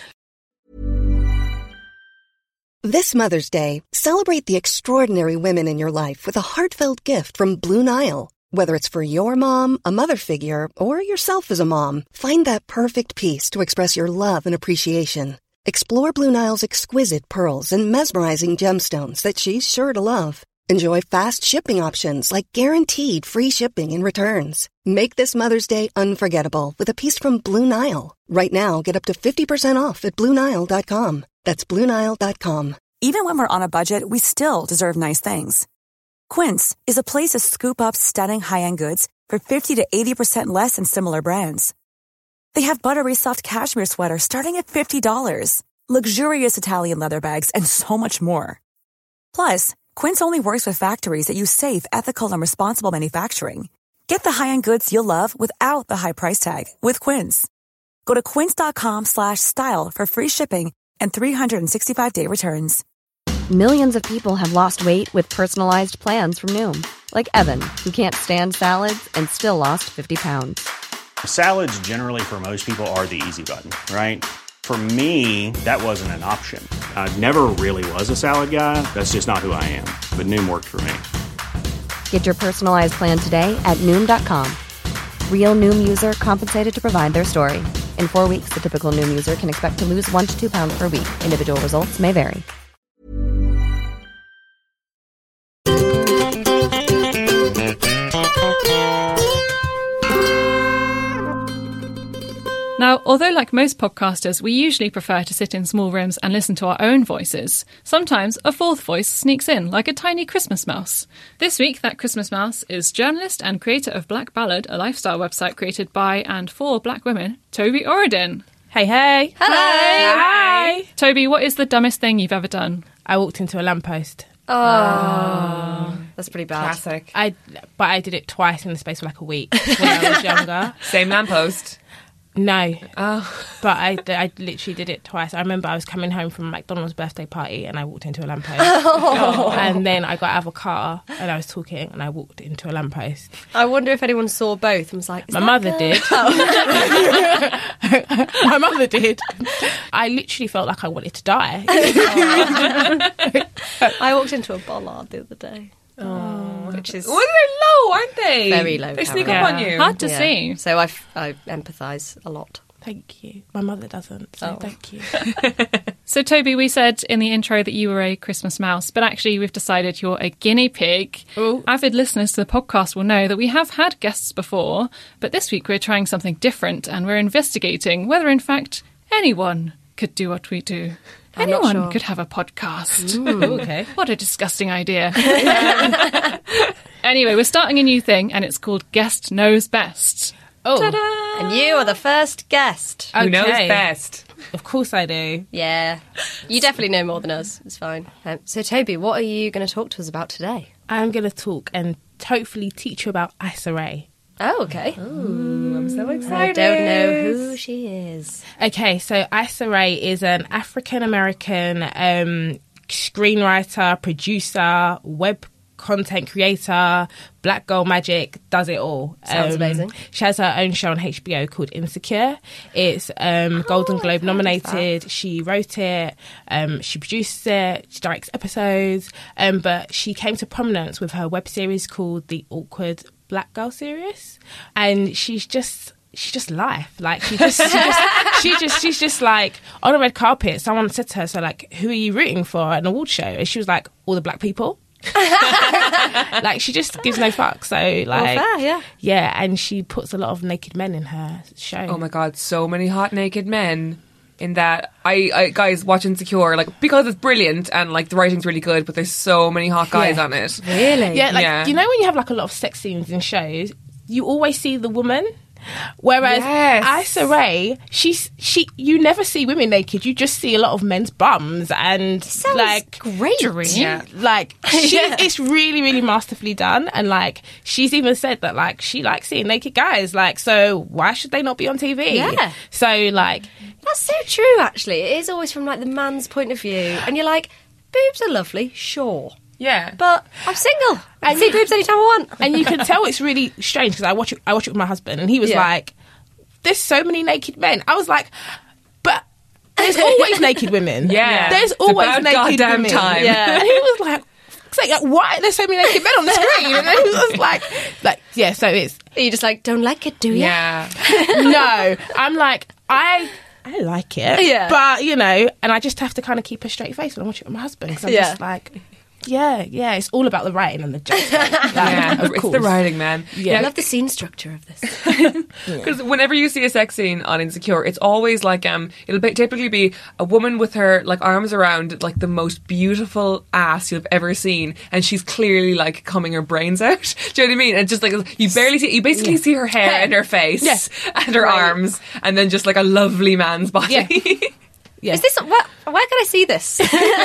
S8: This Mother's Day, celebrate the extraordinary women in your life with a heartfelt gift from Blue Nile. Whether it's for your mom, a mother figure, or yourself as a mom, find that perfect piece to express your love and appreciation. Explore Blue Nile's exquisite pearls and mesmerizing gemstones that she's sure to love. Enjoy fast shipping options like guaranteed free shipping and returns. Make this Mother's Day unforgettable with a piece from Blue Nile. Right now, get up to fifty percent off at Blue Nile dot com. That's Blue Nile dot com.
S9: Even when we're on a budget, we still deserve nice things. Quince is a place to scoop up stunning high-end goods for fifty to eighty percent less than similar brands. They have buttery soft cashmere sweaters starting at fifty dollars, luxurious Italian leather bags, and so much more. Plus, Quince only works with factories that use safe, ethical, and responsible manufacturing. Get the high-end goods you'll love without the high price tag with Quince. Go to quince.com slash style for free shipping and three sixty-five day returns.
S10: Millions of people have lost weight with personalized plans from Noom. Like Evan, who can't stand salads and still lost fifty pounds.
S11: Salads generally for most people are the easy button, right? For me, that wasn't an option. I never really was a salad guy. That's just not who I am. But Noom worked for me.
S10: Get your personalized plan today at Noom dot com. Real Noom user compensated to provide their story. In four weeks, the typical Noom user can expect to lose one to two pounds per week. Individual results may vary.
S5: Now, although like most podcasters, we usually prefer to sit in small rooms and listen to our own voices, sometimes a fourth voice sneaks in, like a tiny Christmas mouse. This week, that Christmas mouse is journalist and creator of Black Ballad, a lifestyle website created by and for black women, Toby Oridin.
S12: Hey, hey.
S6: Hello.
S12: Hi.
S5: Toby, what is the dumbest thing you've ever done?
S12: I walked into a lamppost.
S6: Oh, that's pretty bad.
S7: Classic.
S12: I, but I did it twice in the space of like a week when I was younger.
S7: Same lamppost.
S12: No.
S7: Oh.
S12: But I, I literally did it twice. I remember I was coming home from a McDonald's birthday party and I walked into a lamppost. Oh. And then I got out of a car and I was talking and I walked into a lamppost.
S6: I wonder if anyone saw both and was like,
S12: My mother
S6: the...
S12: did. My mother did. I literally felt like I wanted to die.
S6: I walked into a bollard the other day. Oh, which is
S7: well, they're low, aren't they?
S6: Very low.
S7: They sneak
S6: camera.
S7: up on you.
S5: Hard to
S6: Yeah.
S5: see.
S6: So I, I empathise a lot.
S12: Thank you. My mother doesn't, so
S6: Oh.
S12: thank you.
S5: So, Toby, we said in the intro that you were a Christmas mouse, but actually we've decided you're a guinea pig.
S12: Ooh.
S5: Avid listeners to the podcast will know that we have had guests before, but this week we're trying something different and we're investigating whether, in fact, anyone could do what we do.
S6: I'm not
S5: Anyone
S6: sure.
S5: could have a podcast.
S12: Ooh, okay.
S5: What a disgusting idea. Anyway, we're starting a new thing and it's called Guest Knows Best.
S12: Oh,
S6: And you are the first guest.
S7: Who knows
S12: okay.
S7: best?
S12: Of course I do.
S6: Yeah. You definitely know more than us. It's fine. Um, so, Toby, what are you going to talk to us about today?
S12: I'm going to talk and hopefully teach you about Issa Rae.
S6: Oh, okay.
S7: Ooh, I'm so
S6: I
S7: excited.
S6: don't know who she is.
S12: Okay, so Issa Rae is an African-American um, screenwriter, producer, web content creator, black girl magic, does it all.
S6: Sounds
S12: Um,
S6: amazing.
S12: She has her own show on H B O called Insecure. It's um, Golden Globe nominated. She wrote it, um, she produced it, she directs episodes, um, but she came to prominence with her web series called The Awkward Black Girl Series, and she's just she's just life. Like she just, she just, she just, she's just like on a red carpet. Someone said to her, "So like, who are you rooting for at an award show?" And she was like, "All the black people." Like she just gives no fuck. So like,
S6: Well, fair, yeah.
S12: yeah, and she puts a lot of naked men in her show.
S7: Oh my god, so many hot naked men in that. I, I guys watch Insecure, like, because it's brilliant and like the writing's really good, but there's so many hot guys
S12: Yeah.
S7: on it.
S6: Really?
S12: Yeah, like
S7: Yeah.
S12: you know when you have like a lot of sex scenes in shows, you always see the woman. Whereas
S7: Yes.
S12: Issa Rae, she's she you never see women naked. You just see a lot of men's bums and
S6: Sounds
S12: like
S6: great.
S7: Yeah.
S12: like she,
S6: Yeah.
S12: it's really really masterfully done. And like she's even said that like she likes seeing naked guys. Like, so why should they not be on T V?
S6: Yeah.
S12: So like
S6: That's so true, actually. It is always from like the man's point of view. And you're like, boobs are lovely, sure.
S7: Yeah.
S6: But I'm single. I can see boobs anytime I want.
S12: and you can tell it's really strange because I watch it. I watch it with my husband, and he was
S6: Yeah.
S12: like, "There's so many naked men." I was like, "But there's always naked women.
S7: Yeah.
S12: there's
S7: It's
S12: always
S7: about
S12: naked
S7: goddamn
S12: women."
S7: time.
S6: Yeah.
S12: And he was like, "It's like, why are there so many naked men on the screen?" And then he was like, "Like, yeah." So it's
S6: Are you just like, don't like it, do you?
S7: Yeah.
S12: no. I'm like, I. I like it,
S6: Yeah.
S12: but you know, and I just have to kind of keep a straight face when I watch it with my husband because I'm
S6: Yeah.
S12: just like, yeah, yeah, it's all about the writing and the jokes. Like,
S7: Yeah,
S12: of
S7: it's
S12: course.
S7: the writing, man.
S6: I love the scene structure of this.
S7: Because whenever you see a sex scene on Insecure, it's always like um, it'll be, typically be a woman with her like arms around like the most beautiful ass you've ever seen, and she's clearly like coming her brains out. Do you know what I mean? And just like you barely see, you basically see her hair and her face
S12: Yeah.
S7: and her
S6: Right.
S7: arms, and then just like a lovely man's body.
S12: Yeah. Yeah.
S6: Is this, where, where can I see this?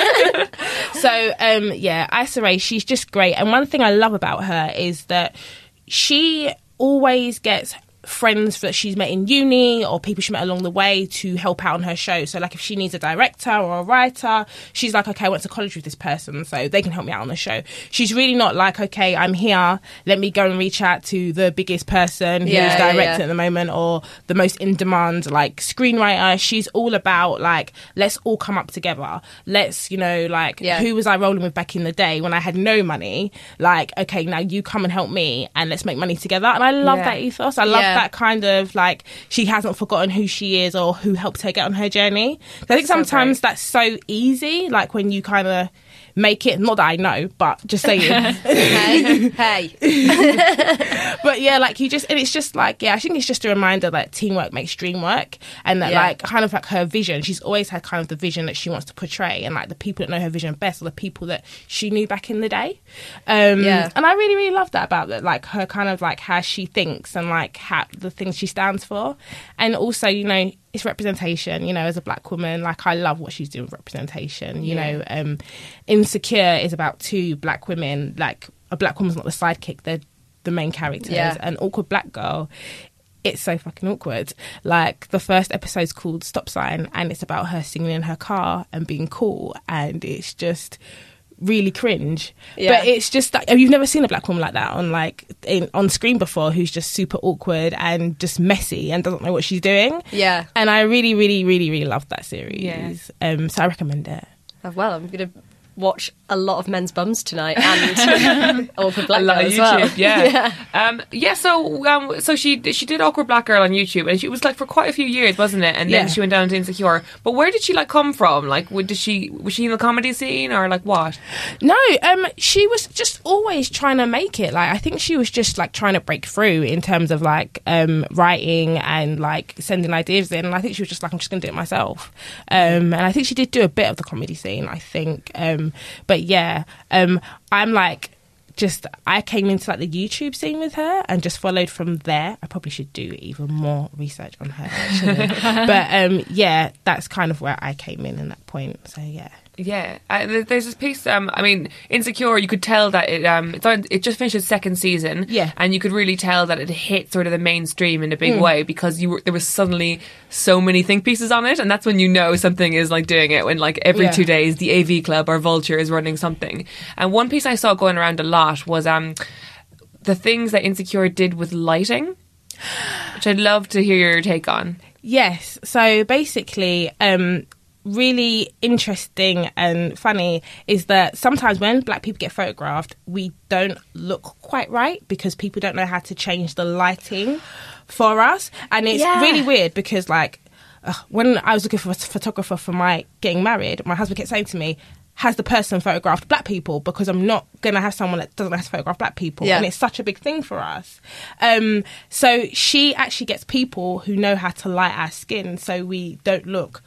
S12: So, um, yeah, Issa Rae, she's just great. And one thing I love about her is that she always gets friends that she's met in uni or people she met along the way to help out on her show. So like if she needs a director or a writer, she's like, okay, I went to college with this person, so they can help me out on the show. She's really not like, okay, I'm here, let me go and reach out to the biggest person who's
S6: Yeah, yeah,
S12: directing
S6: yeah.
S12: at the moment or the most in demand like screenwriter. She's all about like, let's all come up together. Let's, you know, like
S6: Yeah.
S12: who was I rolling with back in the day when I had no money? Like, okay, now you come and help me and let's make money together. And I love
S7: Yeah.
S12: that ethos. I love
S6: Yeah.
S12: that kind of like she hasn't forgotten who she is or who helped her get on her journey. I think sometimes that's so easy, like when you kind of make it, not that I know, but just saying.
S6: hey, hey.
S12: But yeah, like you just, and it's just like, yeah, I think it's just a reminder that teamwork makes dream work, and that
S6: Yeah.
S12: like kind of like her vision, she's always had kind of the vision that she wants to portray, and like the people that know her vision best are the people that she knew back in the day. Um,
S6: Yeah.
S12: And I really, really love that about that, like her kind of like how she thinks and like how the things she stands for. And also, you know, it's representation, you know, as a black woman, like I love what she's doing with representation, you
S7: Yeah.
S12: know. Um, Insecure is about two black women, like a black woman's not the sidekick, they're the main characters.
S6: Yeah.
S12: An awkward black girl, it's so fucking awkward. Like the first episode's called Stop Sign, and it's about her singing in her car and being cool, and it's just really cringe.
S6: Yeah.
S12: But it's just like, you've never seen a black woman like that on like in, on screen before, who's just super awkward and just messy and doesn't know what she's doing.
S6: Yeah.
S12: And I really, really, really, really loved that series.
S7: Yeah.
S12: Um, so I recommend it.
S6: Oh, well, I'm going to watch a lot of men's bums tonight and Awkward Black
S7: A lot
S6: Girl
S7: of
S6: as well.
S7: YouTube, yeah, yeah. Um, yeah. So, um, so she she did Awkward Black Girl on YouTube, and she was like for quite a few years, wasn't it? And then
S12: Yeah.
S7: she went down to Insecure. But where did she like come from? Like, would, did she was she in the comedy scene or like what?
S12: No, um, she was just always trying to make it. Like, I think she was just like trying to break through in terms of like um, writing and like sending ideas in. And I think she was just like, I'm just going to do it myself. Um, and I think she did do a bit of the comedy scene, I think. Um, but yeah, um, I'm like, just I came into like the YouTube scene with her and just followed from there. I probably should do even more research on her, actually. But um, yeah, that's kind of where I came in in that point. So yeah.
S7: Yeah, uh, there- there's this piece. Um, I mean, Insecure. You could tell that it um, it's on, it just finished its second season.
S12: Yeah.
S7: and you could really tell that it hit sort of the mainstream in a big
S12: Mm.
S7: way because you were there was suddenly so many think pieces on it, and that's when you know something is like doing it. When like every
S12: Yeah.
S7: two days, the A V Club or Vulture is running something. And one piece I saw going around a lot was um, the things that Insecure did with lighting, which I'd love to hear your take on.
S12: Yes. So basically, um, really interesting and funny is that sometimes when black people get photographed, we don't look quite right because people don't know how to change the lighting for us. And it's
S6: Yeah.
S12: really weird because, like, uh, when I was looking for a photographer for my getting married, my husband kept saying to me, has the person photographed black people? Because I'm not going to have someone that doesn't know how to photograph black people.
S6: Yeah.
S12: And it's such a big thing for us. Um, so she actually gets people who know how to light our skin so we don't look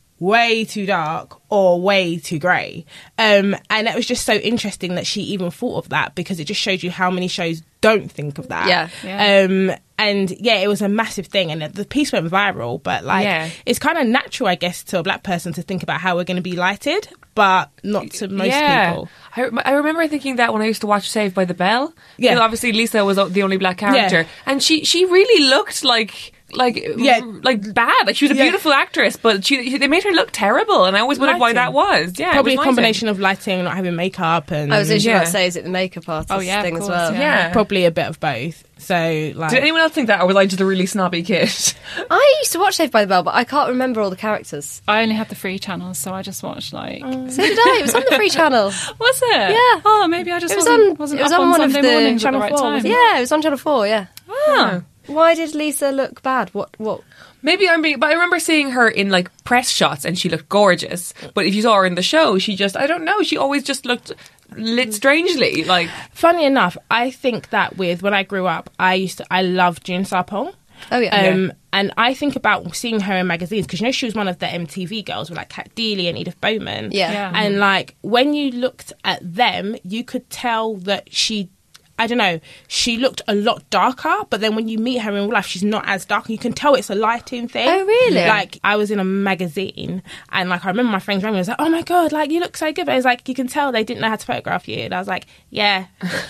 S12: way too dark or way too grey. Um, and it was just so interesting that she even thought of that because it just showed you how many shows don't think of that.
S6: Yeah.
S5: Yeah.
S12: Um, And yeah, it was a massive thing, and the piece went viral. But like,
S7: Yeah.
S12: it's kind of natural, I guess, to a black person to think about how we're going to be lighted, but not to most
S7: yeah.
S12: people.
S7: I, rem- I remember thinking that when I used to watch Saved by the Bell.
S12: Yeah.
S7: You know, obviously Lisa was the only black character,
S12: Yeah.
S7: and she she really looked like. Like,
S12: Yeah.
S7: like bad. Like she was a
S12: Yeah.
S7: beautiful actress, but she they made her look terrible, and I always wondered why
S12: Lighting.
S7: that was. Yeah, it
S12: Probably
S7: was
S12: a
S7: lighting.
S12: combination of lighting, not having makeup, and
S6: I was literally
S7: Yeah.
S6: about to say, is it the makeup artist
S5: Oh, yeah, of
S6: thing as
S5: course,
S6: well?
S5: yeah.
S7: Yeah.
S12: probably a bit of both. So like,
S7: Did anyone else think that, or was I just a really snobby kid?
S6: I used to watch Saved by the Bell, but I can't remember all the characters.
S5: I only had the free channels, so I just watched like.
S6: So did I. It was on the free channel.
S5: Was it?
S6: Yeah.
S5: Oh, maybe I just
S6: It was
S5: wasn't,
S6: on-
S5: wasn't
S6: it was
S5: up
S6: on
S5: on
S6: one of
S5: Sunday
S6: the
S5: mornings at the
S12: Channel
S5: right
S12: four,
S5: time.
S12: was it?
S6: Yeah, it was on Channel four, yeah.
S7: Ah.
S6: Why did Lisa look bad? What? What?
S7: Maybe I'm being, but I remember seeing her in like press shots, and she looked gorgeous. But if you saw her in the show, she just, I don't know, she always just looked lit strangely. Like,
S12: funny enough, I think that with when I grew up, I used to I loved June Sarpong.
S6: Oh, yeah.
S12: Um, and I think about seeing her in magazines because you know she was one of the M T V girls with like Kat Deely and Edith Bowman.
S6: Yeah.
S5: Yeah.
S12: And like when you looked at them, you could tell that she. I don't know, she looked a lot darker, but then when you meet her in real life, she's not as dark. And you can tell it's a lighting thing.
S6: Oh, really?
S12: Like, I was in a magazine, and like, I remember my friends around me was like, oh my God, like, you look so good. But it's like, you can tell they didn't know how to photograph you. And I was like, yeah.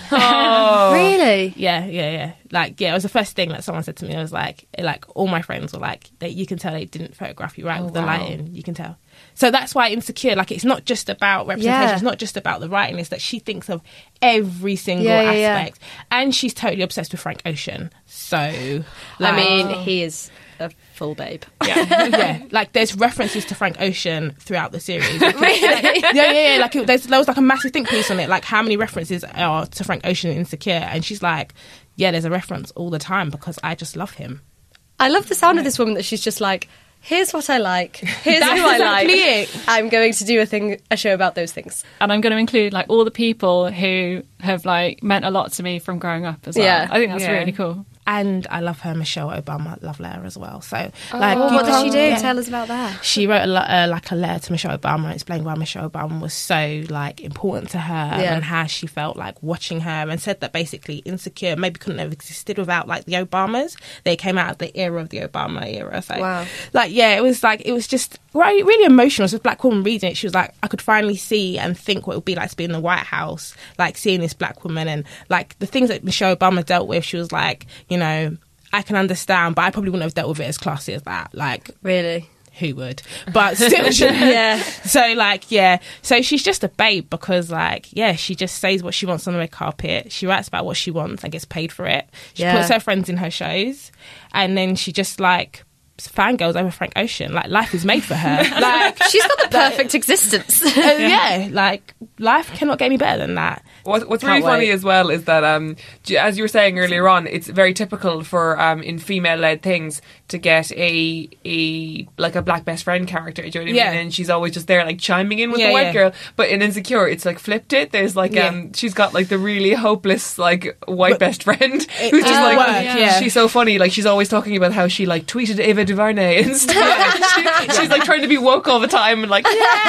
S7: oh,
S6: Really?
S12: Yeah, yeah, yeah. Like, yeah, it was the first thing that someone said to me. I was like, like, all my friends were like, that you can tell they didn't photograph you right with the
S7: wow.
S12: lighting. You can tell. So that's why Insecure, like, it's not just about representation.
S6: Yeah.
S12: It's not just about the writing. It's that she thinks of every single
S6: Yeah, yeah, yeah.
S12: aspect. And she's totally obsessed with Frank Ocean. So,
S6: I
S12: like,
S6: mean, he is a full babe.
S12: yeah, like there's references to Frank Ocean throughout the series. Like,
S6: Really?
S12: yeah, yeah, yeah. Like it, there's, there was like a massive think piece on it, like how many references are to Frank Ocean in Insecure, and she's like, yeah, there's a reference all the time because I just love him.
S6: I love the sound of this woman that she's just like, here's what I like, here's
S12: That's
S6: who I like.
S12: exactly it.
S6: I'm going to do a thing, a show about those things.
S5: And I'm going to include like all the people who have like meant a lot to me from growing up as well.
S6: Yeah.
S5: I think that's
S7: Yeah.
S5: really cool.
S12: And I love her Michelle Obama love letter as well. So, like,
S6: Oh,
S12: you
S6: what does she
S12: can't-
S6: do?
S12: yeah.
S6: Tell us about that.
S12: She wrote a, lo- uh, like a letter to Michelle Obama and explained why Michelle Obama was so like important to her
S6: Yeah.
S12: and how she felt like watching her, and said that basically Insecure maybe couldn't have existed without like the Obamas. They came out of the era of the Obama era. So,
S6: Wow.
S12: like, yeah, it was like it was just really, really emotional. As a black woman reading it, she was like, I could finally see and think what it would be like to be in the White House, like seeing this black woman and like the things that Michelle Obama dealt with. She was like, you know, I can understand, but I probably wouldn't have dealt with it as classy as that. Like,
S6: Really?
S12: who would? But still, she-
S6: Yeah.
S12: So, like, yeah. So she's just a babe because, like, yeah, she just says what she wants on the red carpet. She writes about what she wants and gets paid for it. She
S6: Yeah.
S12: puts her friends in her shows, and then she just like fangirls over Frank Ocean. Like, life is made for her. Like,
S6: She's got the perfect existence.
S12: uh, yeah, like life cannot get any better than that.
S7: What, what's
S6: Can't
S7: really funny
S6: wait.
S7: as well is that, um, j- as you were saying earlier on, it's very typical for um, in female-led things to get a a like a black best friend character. Do you know what I
S12: Yeah.
S7: mean? And she's always just there, like chiming in with
S12: Yeah,
S7: the white
S12: yeah.
S7: girl. But in Insecure, it's like flipped it. There's like
S12: Yeah.
S7: um, she's got like the really hopeless like white
S12: But
S7: best friend who's
S12: it
S7: just
S12: doesn't
S7: like
S12: work, yeah.
S7: she's so funny. Like she's always talking about how she like tweeted Ava DuVernay and stuff. She- she's like trying to be woke all the time and like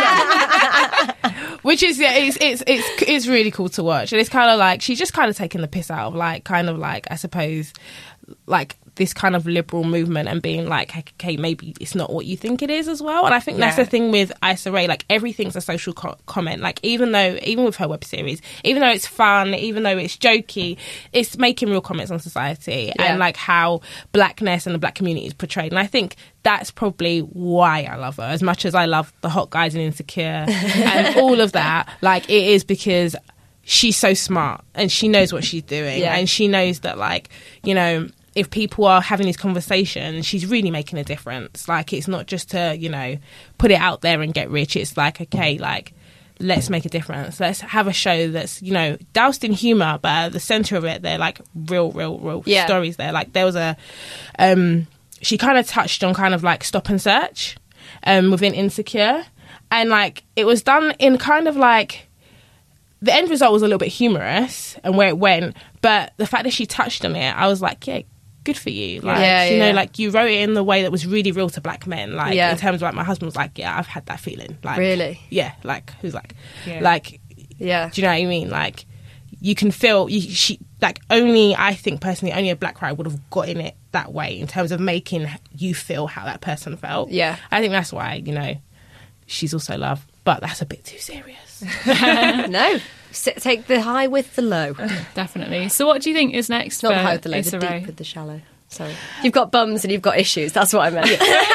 S12: Which is yeah, it's it's it's it's really cool to watch, and it's kind of like she's just kind of taking the piss out of like kind of like I suppose like this kind of liberal movement and being like, hey, okay, maybe it's not what you think it is as well. And I think that's
S7: Yeah.
S12: the thing with Issa Rae, like everything's a social co- comment. Like even though, even with her web series, even though it's fun, even though it's jokey, it's making real comments on society
S6: Yeah.
S12: and like how blackness and the black community is portrayed. And I think that's probably why I love her as much as I love the hot guys in Insecure and all of that. Like it is because she's so smart and she knows what she's doing,
S6: Yeah.
S12: and she knows that, like, you know, if people are having these conversations, she's really making a difference. Like, it's not just to, you know, put it out there and get rich. It's like, okay, like, let's make a difference. Let's have a show that's, you know, doused in humour, but at the centre of it, they're like real, real, real
S6: Yeah.
S12: stories there. Like, there was a, um, she kind of touched on kind of like stop and search um, within Insecure. And like, it was done in kind of like, the end result was a little bit humorous and where it went, but the fact that she touched on it, I was like, yeah, good for you. Like,
S6: Yeah,
S12: you know,
S6: yeah.
S12: like you wrote it in the way that was really real to black men. Like,
S6: Yeah.
S12: in terms of like, my husband was like, yeah, I've had that feeling. Like,
S6: Really?
S12: Yeah. Like, who's like,
S7: Yeah.
S12: like,
S6: Yeah.
S12: do you know what I mean? Like, you can feel you, she like only I think personally only a black writer would have gotten it that way in terms of making you feel how that person felt.
S6: Yeah,
S12: I think that's why, you know, she's also loved, but that's a bit too serious.
S6: No, S- take the high with the low.
S5: Definitely. So what do you think is next?
S6: Not
S5: for
S6: the high with the low,
S5: Issa
S6: the
S5: Rae?
S6: deep with the shallow. Sorry, you've got bums and you've got issues. That's what I meant.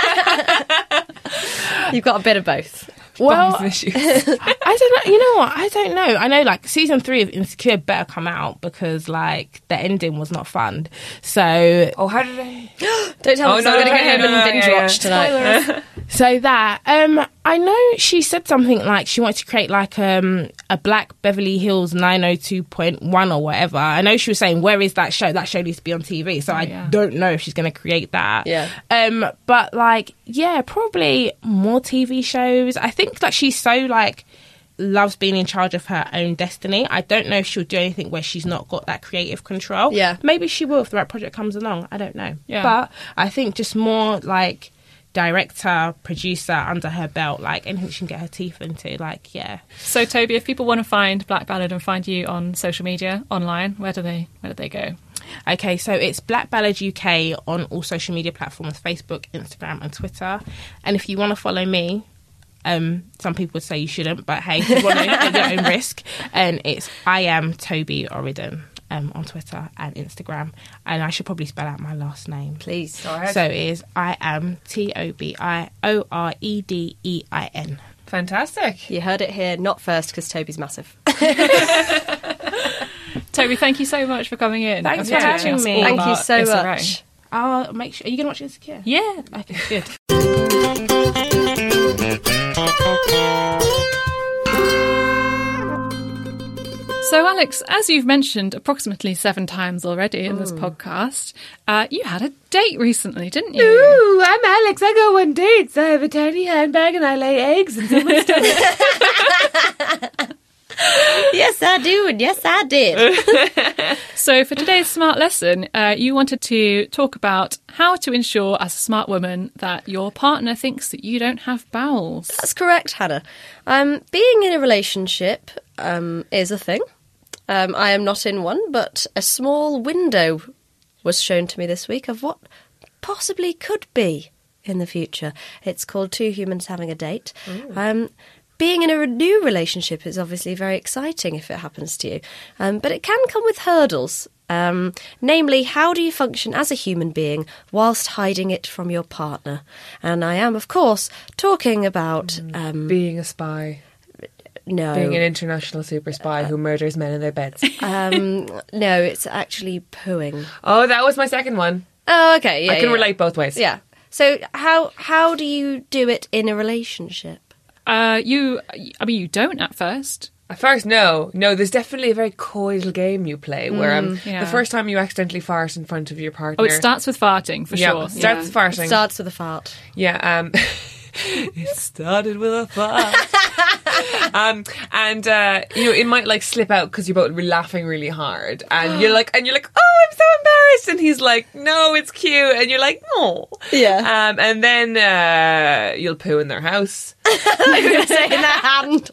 S6: You've got a bit of both.
S12: Well,
S7: Bums and issues.
S12: I don't know. You know what? I don't know. I know, like, season three of Insecure better come out because, like, the ending was not fun. So,
S7: Oh, how did I?
S6: Don't tell
S7: Oh,
S6: me, 'cause
S7: no,
S6: I'm going to
S7: no,
S6: go
S7: no,
S6: home
S7: no,
S6: and
S7: no,
S6: binge
S7: yeah, yeah.
S6: watch tonight.
S12: so that. Um, I know she said something like she wanted to create like um a Black Beverly Hills nine oh two point one or whatever. I know she was saying, where is that show? That show needs to be on T V. So I
S5: yeah.
S12: don't know if she's going to create that.
S6: Yeah.
S12: Um, but like, yeah, probably more T V shows. I think that she's so like loves being in charge of her own destiny. I don't know if she'll do anything where she's not got that creative control.
S6: Yeah.
S12: Maybe she will if the right project comes along. I don't know.
S5: Yeah.
S12: But I think just more like director, producer under her belt, like anything she can get her teeth into, like, yeah.
S5: So Toby, if people want to find Black Ballad and find you on social media, online, where do they where do they go?
S12: Okay, so it's Black Ballad U K on all social media platforms, Facebook, Instagram and Twitter. And if you want to follow me, um, some people would say you shouldn't, but hey, if you want to at your own risk, and it's I am Toby Orridon. Um, on Twitter and Instagram, and I should probably spell out my last name,
S6: Please.
S12: So it is I am T O B I O R E D E I N.
S7: Fantastic.
S6: You heard it here, not first, because Toby's massive.
S5: Toby, thank you so much for coming in.
S12: Thanks
S5: and
S12: for
S5: teaching
S12: having
S5: us
S12: me.
S5: all
S6: Thank you
S5: about
S6: so
S5: Issa Rae.
S6: much.
S12: I'll make sure. Are you going to watch Insecure?
S5: Yeah.
S12: Okay, good.
S5: So, Alex, as you've mentioned approximately seven times already in this podcast, uh, you had a date recently, didn't you?
S12: Ooh, I'm Alex. I go on dates. I have a tiny handbag and I lay eggs and someone's
S6: Yes, I do, and yes, I did.
S5: So, for today's smart lesson, uh, you wanted to talk about how to ensure, as a smart woman, that your partner thinks that you don't have bowels.
S6: That's correct, Hannah. Um, being in a relationship um, is a thing. Um, I am not in one, but a small window was shown to me this week of what possibly could be in the future. It's called Two Humans Having a Date. Um, being in a new relationship is obviously very exciting if it happens to you, um, but it can come with hurdles. Um, namely, how do you function as a human being whilst hiding it from your partner? And I am, of course, talking about... Um,
S7: Being a spy.
S6: no.
S7: Being an international super spy who murders men in their beds.
S6: Um, no, it's actually pooing.
S7: Oh, that was my second one.
S6: Oh, okay. Yeah,
S7: I can
S6: yeah.
S7: relate both ways.
S6: Yeah. So how how do you do it in a relationship?
S5: Uh, you, I mean, you don't at first.
S7: At first, no. No, there's definitely a very coy little game you play where um,
S5: yeah.
S7: the first time you accidentally fart in front of your partner.
S5: Oh, it starts with farting, for
S7: yeah,
S5: sure.
S7: it starts with farting.
S6: It starts with a fart.
S7: Yeah, um... it started with a fart. um, and uh, you know, it might like slip out because you're both really laughing really hard, and you're like, and you're like, oh, I'm so embarrassed, and he's like, no, it's cute, and you're like, no,
S6: Yeah.
S7: Um, and then uh, you'll poo in their house.
S6: I'm going to say in their hand.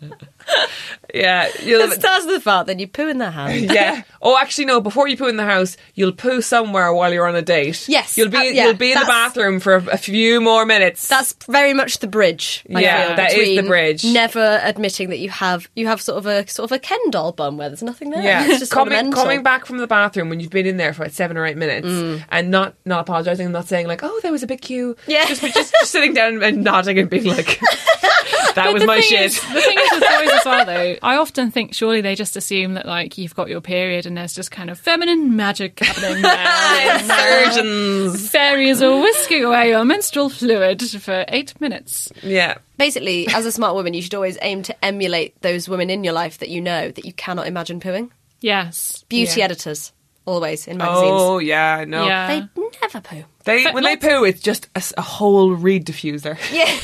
S7: Yeah, you'll.
S6: It starts with a fart, then you poo in their hand.
S7: Yeah. Oh, actually, no. Before you poo in the house, you'll poo somewhere while you're on a date.
S6: Yes,
S7: You'll be
S6: uh, yeah,
S7: you'll be in the
S6: that's-
S7: bathroom for a, a few more minutes.
S6: That's very much the bridge. I
S7: Yeah,
S6: feel,
S7: that is the
S6: between
S7: bridge.
S6: Never admitting that you have you have sort of a sort of a Ken doll bum where there's nothing there.
S7: Yeah,
S6: It's just
S7: coming
S6: ornamental.
S7: coming back from the bathroom when you've been in there for like seven or eight minutes, and not not apologising, and not saying like, "Oh, there was a big queue."
S6: Yeah.
S7: just, just just sitting down and nodding and being like, "That
S5: But
S7: was
S5: the
S7: my
S5: thing
S7: shit."
S5: Is, the thing is with boys as well, though, I often think surely they just assume that like you've got your period and there's just kind of feminine magic happening there.
S7: Surgeons.
S5: Fairies are whisking away your menstrual fluid for eight minutes.
S7: Yeah.
S6: Basically, as a smart woman, you should always aim to emulate those women in your life that you know that you cannot imagine pooing.
S5: Yes.
S6: Beauty
S7: Yeah.
S6: editors, always in magazines.
S7: Oh yeah, I know.
S5: Yeah.
S6: They never poo.
S7: They
S5: But
S7: when they
S5: lots-
S7: poo, it's just a, s- a whole reed diffuser,
S6: Yeah.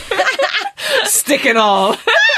S7: stick and all.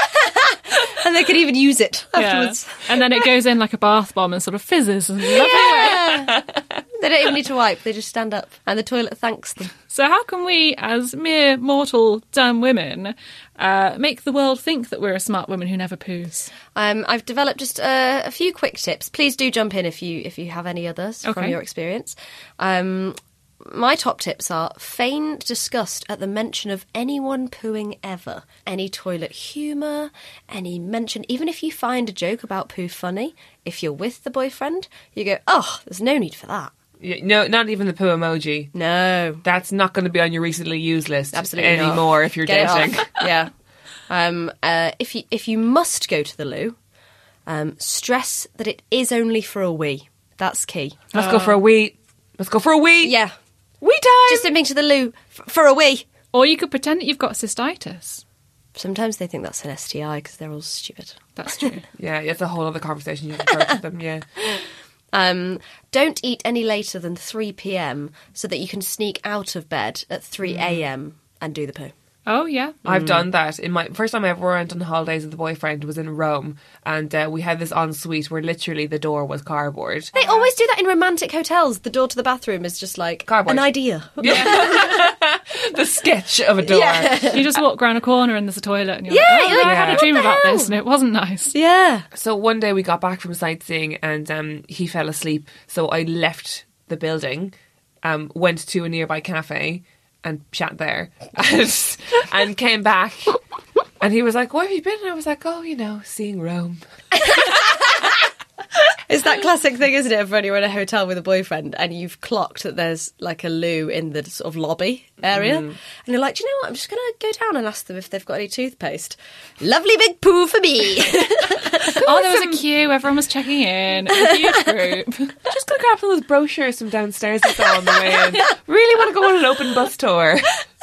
S6: And they could even use it
S5: Yeah.
S6: afterwards.
S5: And then it goes in like a bath bomb and sort of fizzes and lovely way.
S6: They don't even need to wipe. They just stand up and the toilet thanks them.
S5: So how can we, as mere mortal dumb women, uh, make the world think that we're a smart woman who never poos?
S6: Um, I've developed just uh, a few quick tips. Please do jump in if you if you have any others
S5: Okay.
S6: from your experience. Um, my top tips are feign disgust at the mention of anyone pooing ever. Any toilet humour, any mention, even if you find a joke about poo funny, if you're with the boyfriend, you go, oh, there's no need for that.
S7: Yeah, no, not even the poo emoji.
S6: No.
S7: That's not going to be on your recently used list
S6: Absolutely not.
S7: anymore if you're
S6: Get it
S7: dating.
S6: off. Yeah. Um, uh, if you if you must go to the loo, um, stress that it is only for a wee. That's key.
S7: Let's go for a wee. Let's go for a wee.
S6: Yeah.
S7: Wee time.
S6: Just admitting to the loo f- for a wee.
S5: Or you could pretend that you've got cystitis.
S6: Sometimes they think that's an S T I because they're all stupid.
S5: That's true.
S7: Yeah, it's a whole other conversation you have to approach with them, yeah.
S6: Um, don't eat any later than three p.m. so that you can sneak out of bed at three a.m. and do the poo.
S5: Oh, yeah.
S7: I've done that. In my first time I ever went on holidays with a boyfriend was in Rome, and uh, we had this ensuite where literally the door was cardboard.
S6: They always do that in romantic hotels. The door to the bathroom is just like
S7: Cardboard.
S6: an idea.
S7: The sketch of a door.
S6: Yeah.
S5: You just walk around a corner and there's a toilet and you're
S6: Yeah,
S5: like, oh,
S6: you're like,
S5: I had a
S6: what
S5: dream
S6: the
S5: about
S6: hell?
S5: this and it wasn't nice.
S6: Yeah.
S7: So one day we got back from sightseeing and um, he fell asleep. So I left the building, um, went to a nearby cafe and sat there and, and came back. And he was like, where have you been? And I was like, oh, you know, seeing Rome.
S6: It's that classic thing, isn't it, for when you're in a hotel with a boyfriend and you've clocked that there's like a loo in the sort of lobby area.
S7: Mm.
S6: And you're like, do you know what? I'm just going to go down and ask them if they've got any toothpaste. Lovely big poo for me.
S5: Oh, there was a queue. Everyone was checking in. A huge group.
S7: Just going to grab some of those brochures from downstairs I saw on the way in. Really want to go on an open bus tour.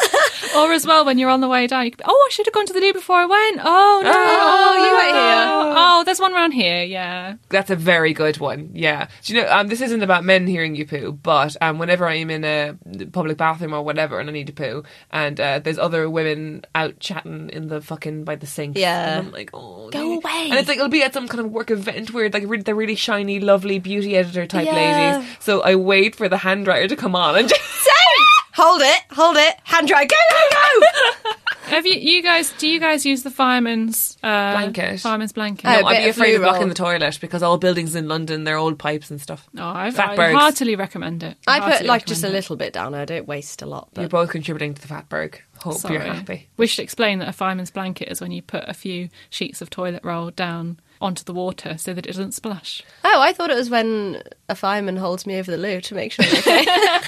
S5: Or as well, when you're on the way down, you could be, oh, I should have gone to the loo before I went. Oh, no.
S6: Oh, you went here.
S5: Oh, there's one around here, yeah.
S7: That's a very good one, yeah. Do you know, um, this isn't about men hearing you poo, but um, whenever I'm in a public bathroom or whatever and I need to poo, and uh, there's other women out chatting in the fucking, by the sink.
S6: Yeah.
S7: And I'm like, oh.
S6: Go
S7: no.
S6: away.
S7: And it's like, it'll be at some kind of work event where like really, they're really shiny, lovely beauty editor type
S6: Yeah.
S7: ladies. So I wait for the hand dryer to come on and just...
S6: Hold it, hold it, hand dry, go, go, go!
S5: Have you, you guys, do you guys use the fireman's uh,
S7: Blanket.
S5: Fireman's blanket?
S6: Oh,
S7: No,
S6: a
S7: I'd
S6: bit
S7: be
S6: of
S7: afraid of
S6: loo roll.
S7: blocking the toilet because all buildings in London, they're old pipes and stuff.
S5: No, I, I
S7: Fatbergs.
S5: heartily recommend it.
S6: I put
S5: Heartily
S6: like just a
S5: recommend it.
S6: little bit down. I don't waste a lot. But
S7: You're both contributing to the Fatberg. Hope
S5: Sorry.
S7: you're happy.
S5: We should explain that a fireman's blanket is when you put a few sheets of toilet roll down onto the water so that it doesn't splash.
S6: Oh, I thought it was when a fireman holds me over the loo to make sure I'm okay.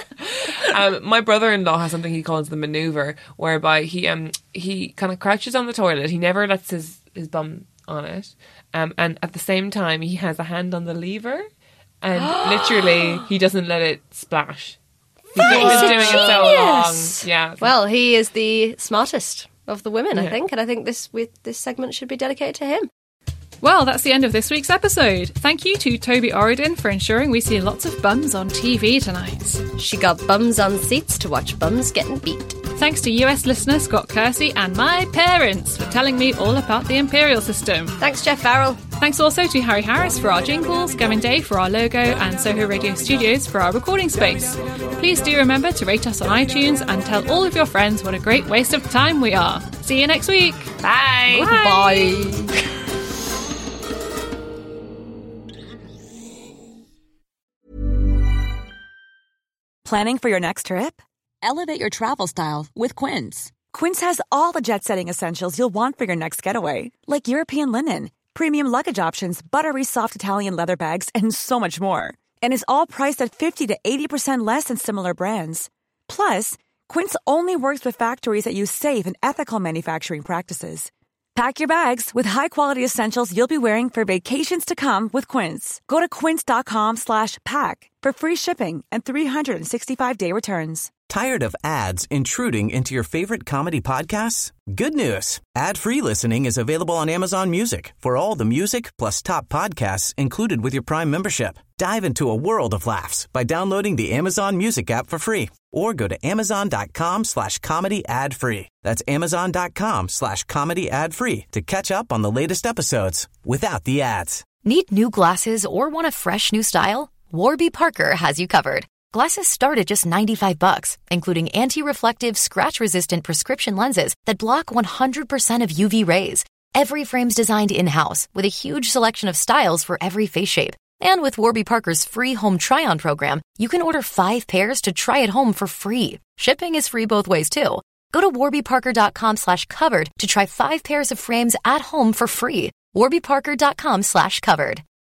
S7: um, my brother-in-law has something he calls the manoeuvre, whereby he um he kind of crouches on the toilet. He never lets his, his bum on it, um, and at the same time he has a hand on the lever, and literally he doesn't let it splash. He's been
S6: That is
S7: doing it so
S6: genius.
S7: long. Yeah.
S6: Well, he is the smartest of the women, I
S7: Yeah.
S6: think, and I think this with this segment should be dedicated to him.
S5: Well, that's the end of this week's episode. Thank you to Toby Oridin for ensuring we see lots of bums on T V tonight.
S6: She got bums on seats to watch bums getting beat.
S5: Thanks to U S listener Scott Kersey and my parents for telling me all about the imperial system.
S6: Thanks, Jeff Farrell.
S5: Thanks also to Harry Harris for our jingles, Gavin Day for our logo, and Soho Radio Studios for our recording space. Please do remember to rate us on iTunes and tell all of your friends what a great waste of time we are. See you next week.
S7: Bye.
S6: Bye.
S9: Planning for your next trip? Elevate your travel style with Quince. Quince has all the jet-setting essentials you'll want for your next getaway, like European linen, premium luggage options, buttery soft Italian leather bags, and so much more. And is all priced at fifty to eighty percent less than similar brands. Plus, Quince only works with factories that use safe and ethical manufacturing practices. Pack your bags with high-quality essentials you'll be wearing for vacations to come with Quince. Go to quince.com slash pack for free shipping and three sixty-five day returns.
S13: Tired of ads intruding into your favorite comedy podcasts? Good news. Ad-free listening is available on Amazon Music for all the music plus top podcasts included with your Prime membership. Dive into a world of laughs by downloading the Amazon Music app for free or go to amazon.com slash comedy ad free. That's amazon.com slash comedy ad free to catch up on the latest episodes without the ads.
S3: Need new glasses or want a fresh new style?
S14: Warby Parker has you covered. Glasses start at just ninety-five bucks, including anti-reflective, scratch-resistant prescription lenses that block one hundred percent of U V rays. Every frame's designed in-house with a huge selection of styles for every face shape. And with Warby Parker's free home try-on program, you can order five pairs to try at home for free. Shipping is free both ways, too. Go to warbyparker.com slash covered to try five pairs of frames at home for free. warbyparker.com slash covered.